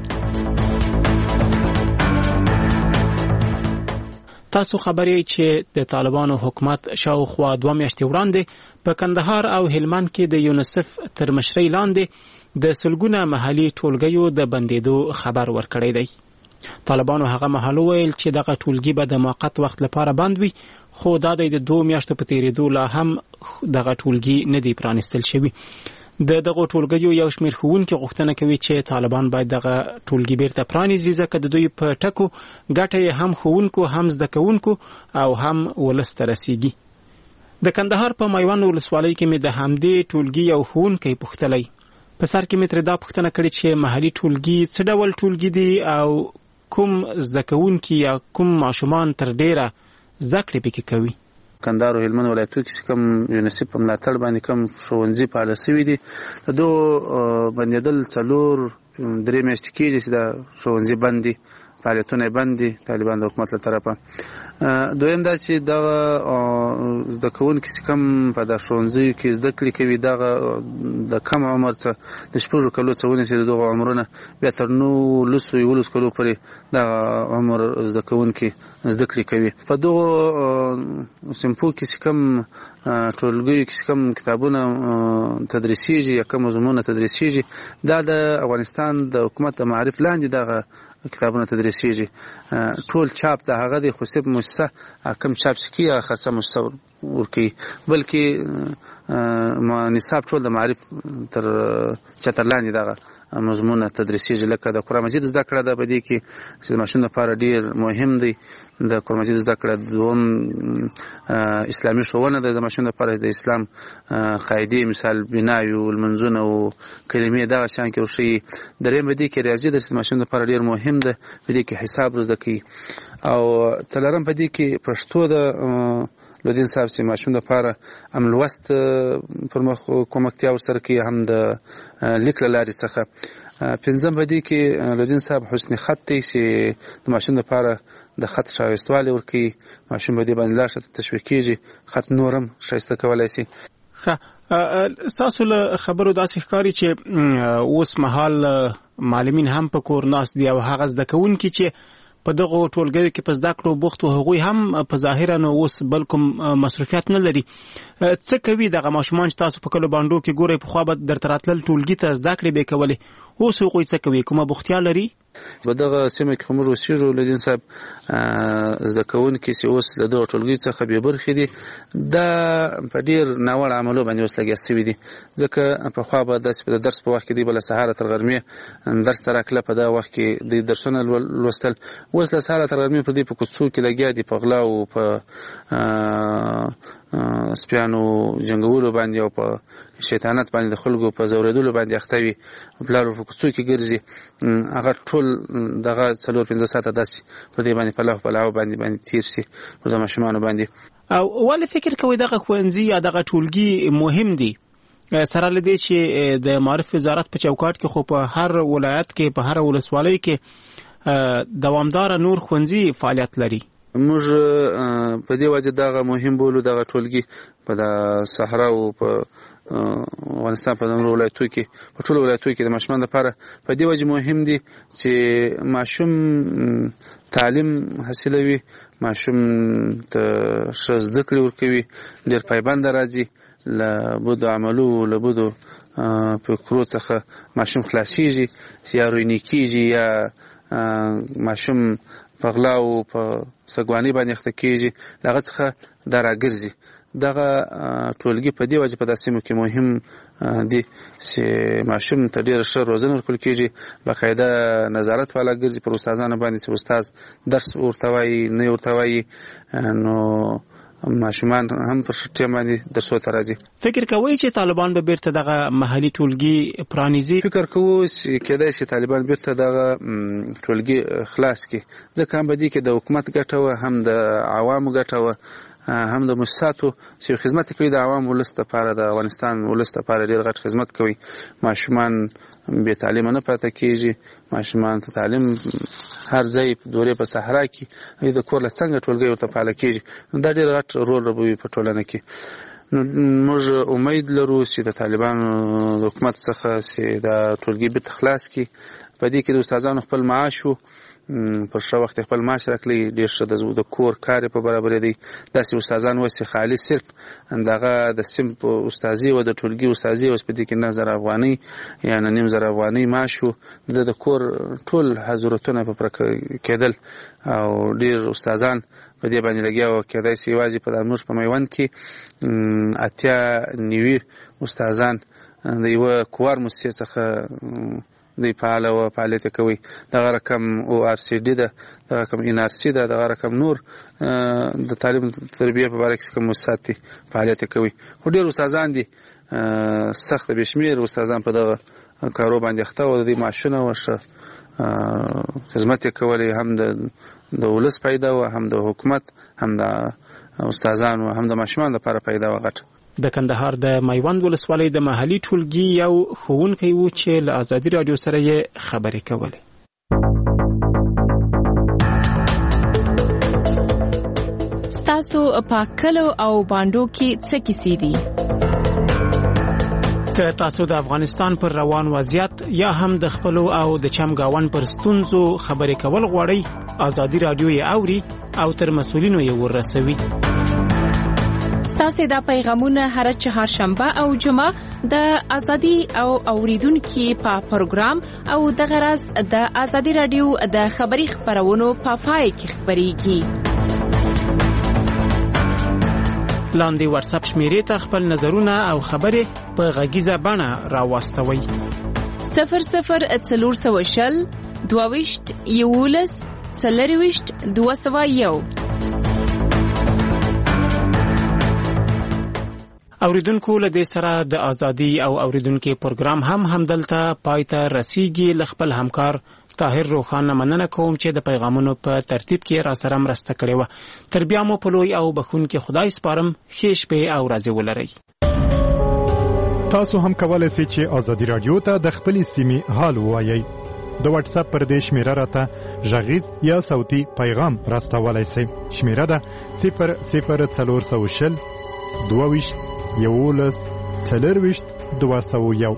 تاسو خبرې چې د طالبانو حکومت شاوخوا دوه میاشتې وړاندې په کندهار او هلمند کې د یونیسف تر مشرۍ لاندې د سلګونه محلي ټولګیو د بندېدو خبر ورکړی دی. طالبانو هغه مهال ویل چې دغه ټولګي به د موقت وخت لپاره بند وي، خو دا د دوه میاشتو په تیریدو لا هم دغه ټولګي نه دی پرانستل شوی. د دغه ټولګیو یو شمېر ښوونکي غوښتنه کوي چې طالبان باید دغه ټولګي بیرته پرانیزي، ځکه د دوی په ټکو ګټه یې هم ښوونکو هم زده کوونکو او هم ولس ته رسیږي. د کندهار په میوند ولسوالۍ کې مې د همدې ټولګي یو ښوونکی پوښتلی. په سر کې مې ترې دا پوښتنه کړې چې محلي ټولګي څه ډول ټولګي دي او کوم زده کوونکي یا کوم ماشومان تر ډیره زده کړې پکې کوي. کندهار او هلمند ولایتونو کې کوم یونیسف په ملاتړ باندې کوم ښوونځي فعال شوي دي، د دوه بندېدل څلور درې میاشتې کېږي چې دا ښوونځي بند دي، فعالیتونه بند دي طالبان د حکومت له طرفه. دویم دا چې دغه زده کوونکي چې کوم په د ښوونځیو کې زده کړې کوي دغه د کم عمر څخه د شپږو کلو څخه ونیسي د دغو عمرونه بیا تر نولسو یولسو کلو پورې دغه عمر زده کوونکي زده کړې کوي. په دغو صنفو کې چې کوم ټولګیو کې کوم کتابونه تدریسیږي یا کوم مضمونونه تدریسیږي دا د افغانستان د حکومت د معرف لاندې دغه کتابونه تدریسیږي. ټول چاپ د هغه د خصوصي مؤسسه کم چاپ سکی یا خرڅه مؤسسه ورکی، بلکې نصاب ټول د معرف تر چتر لاندې دغه مضمونه تدریسیږي. لکه د قرآن مجید زده کړه ده په دې کې چې د ماشوم لپاره ډیر مهم دی. د قرآن مجید زده کړه دوم اسلامي ښوونه ده د ماشوم لپاره، د اسلام قاعدې مثال بنای او المنځونه او کلمې دغه شان کې ورشي. دریم په دې کې ریاضي د ماشوم لپاره ډیر مهم ده، په دې کې حساب زده کوي. او څلورم په دې کې پښتو د لودین صاحب چې ماشوم لپاره هم لوست پر مخ کومکتیا ورسره کوي، هم د لیک له لارې څخه. پنځم په دې کې لودین صاحب حسن خط دی چې د ماشوم لپاره د خط ښایستوالی ورکوي، ماشوم به دې باندې لا ښه تشویق کېږي، خط نورم ښایسته کولی شي. ښه، ستاسو له خبرو داسې ښکاري چې اوس مهال معلمین هم په کور ناست دي او هغه زده کوونکي چې په دغه ټولګیو کې په زده کړو بوخت وو هغوی هم په ظاهره نو اوس بل کوم مصروفیت نه لري. څه کوي دغه ماشومان چې تاسو په کلو باندو کې ګورئ پخوا به درته راتلل ټولګي ته زده کړې به یې کولې، اوس هغوی څه کوي؟ کومه بوختیا لري؟ په دغه سیمه کې موږ اوسېږو لودین صاحب زده کوونکي چې اوس له دغه ټولګیو څخه بې برخې دي دا په ډېر ناوړه عملو باندې اوس لګیا سوي دي. ځکه پخوا به داسې د درس په وخت کې دوی به له سهاره تر غرمې درس ته راکله، په دغه وخت کې دوی درسونه لوستل. اوس له سهاره تر غرمې پر دوی په کوڅو کې لګیا دي، په غلا او په سپیانو جنګولو باندې او په شیطانت باندې د خلکو په زوریدلو باندې اخته وي، پلارو په کوڅو کې ګرځي. هغه ټول دغه څلور پنځه ساعته داسې پر دې باندې پلاو پلاو باندې باندې تیر شي پر د ماشومانو باندې. او ولې فکر کوئ دغه ښوونځي یا دغه ټولګي مهم دي؟ سره له دې چې د معرف وزارت په چوکاټ کې خو په هر ولایت کې په هر ولسوالۍ کې دوامدار نور ښوونځي فعالیت لري. موږ په دې وجه دغه مهم بولو دغه ټولګي په د صحرا او په افغانستان په نورو ولایتونو کې په ټولو ولایتونو کې د ماشومان لپاره په دې وجه مهم دي چې ماشوم تعلیم حاصلوي، ماشوم ته ښه زده کړې ورکوي، ډېر پایبنده راځي، له بدو عملو له بدو فکرو څخه ماشوم خلاصېږي، یا روینې کېږي، یا ماشوم په غلا او په سګوانۍ باندې اخته کېږي، له هغه څخه دا راګرځي. دغه ټولګي په دې وجه په داسې سیمو کې مهم دي چې ماشوم ته ډېره ښه روزنه ورکول کېږي، باقاعده نظارت والا ګرځي پر استادانو باندې چې استاد درس ورته وایي نه ورته وایي، نو ماشومان هم پر شټي باندې درسو ته راځي. فکر کوي چې طالبان به بیرته دغه محلي ټولګي پرانیزي؟ فکر کوو چې کېدای شي طالبان بیرته دغه ټولګي خلاص کړي، ځکه هم بدی کې د حکومت ګټه و، هم د عوامو ګټه و، هم د مؤسساتو چې خدمت کوي د عوام ولست لپاره، د افغانستان ولست لپاره ډېر غټ خدمت کوي. ماشومان به تعلیم نه پاتې کیږي، ماشومان ته تعلیم هر ځای په دورې په صحرا کې د کور له څنګه ټولګي ورته پاله کیږي، دا ډېر غټ رول لري په ټولنه کې. نو موږ امید لرو چې د طالبانو د حکومت څخه چې دا ټولګي به خلاص کړي. په دې کې د استادانو خپل معاش وو پر شو وخت خپل معاش راکړي، ډېر ښه د کور کار په برابر دی. داسې استادان وسه خالي صرف اندغه د سیم په استادي او د ټولګي استادي اوس په دې کې نه زر افغاني یا نه نیم زر افغاني معاش وو، د کور ټول حضورتونه په پر کېدل او ډېر استادان په دې باندې لګیا و. کېدای شي واځي په دمر په میوند کې اتیا نیوي استادان د یو کوار مؤسسه څخه دی فعال او فعالیت کوي. دغه رقم او ار سی ډي ده، دغه رقم ان ار سی ده، دغه رقم نور د تعلیم تربیه په اړه کې کوم مؤسسات فعالیت کوي. خو ډېر استادان دي سخت بشمیر استادان په دغه کارو باندې اخته او د معاشونه وشه خدمت کوي، هم د د ولس پیدا او هم د حکومت، هم د استادان او هم د ماشومان لپاره پیدا وغټ. د کندهار د میوند ولسوالۍ د محلي ټولګي یو ښوونکی و چې له ازادي رادیو سره یې خبرې کولې. ستاسو په کلو او باندو کې څه کیسې دي؟ که تاسو د افغانستان پر روان وضعیت یا هم د خپل او د چمګاون پر ستونزو خبرې کول غواړئ، ازادي رادیو یې اوري او تر مسؤلینو یې ورسوي. تاسو دا پیغامونه هر چهارشنبه او جمعه د ازادي او اوریدونکو په پروګرام او د غرض د ازادي رادیو د خبري خبرونو په پای کې خبريږي. لاندې واتس اپ شمیرې ته خپل نظرونه او خبرې په غږیزه بڼه راوستوي. صفر صفر څلور سوه شل دوهویشت یولس څلرویشت دوه سوه یو. اوریدونکو له دې سره د ازادي او اوریدونکو پروګرام هم همدلته پایته رسیږي. ل خپل همکار طاهر روخان مننه کوم چې د پیغامونو په ترتیب کې را سره مرسته کړې و. تر بیا مو په لوی او بخون کې خدای سپارم. ښه شپه او ورځې ولرئ. تاسو هم کولای شئ چې ازادي رادیو ته د خپل سیمې حال ووایئ. د واتس اپ پر دې شمیره راته غږیز یا صوتي پیغام راستولای شئ. شمیره ده صفر صفر څلور سوه شل دوهویشت یولس څلرویشت دوه سوه یو.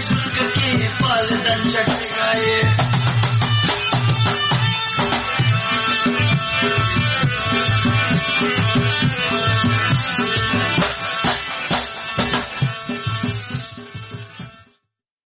सुन के पाल दन चटकाए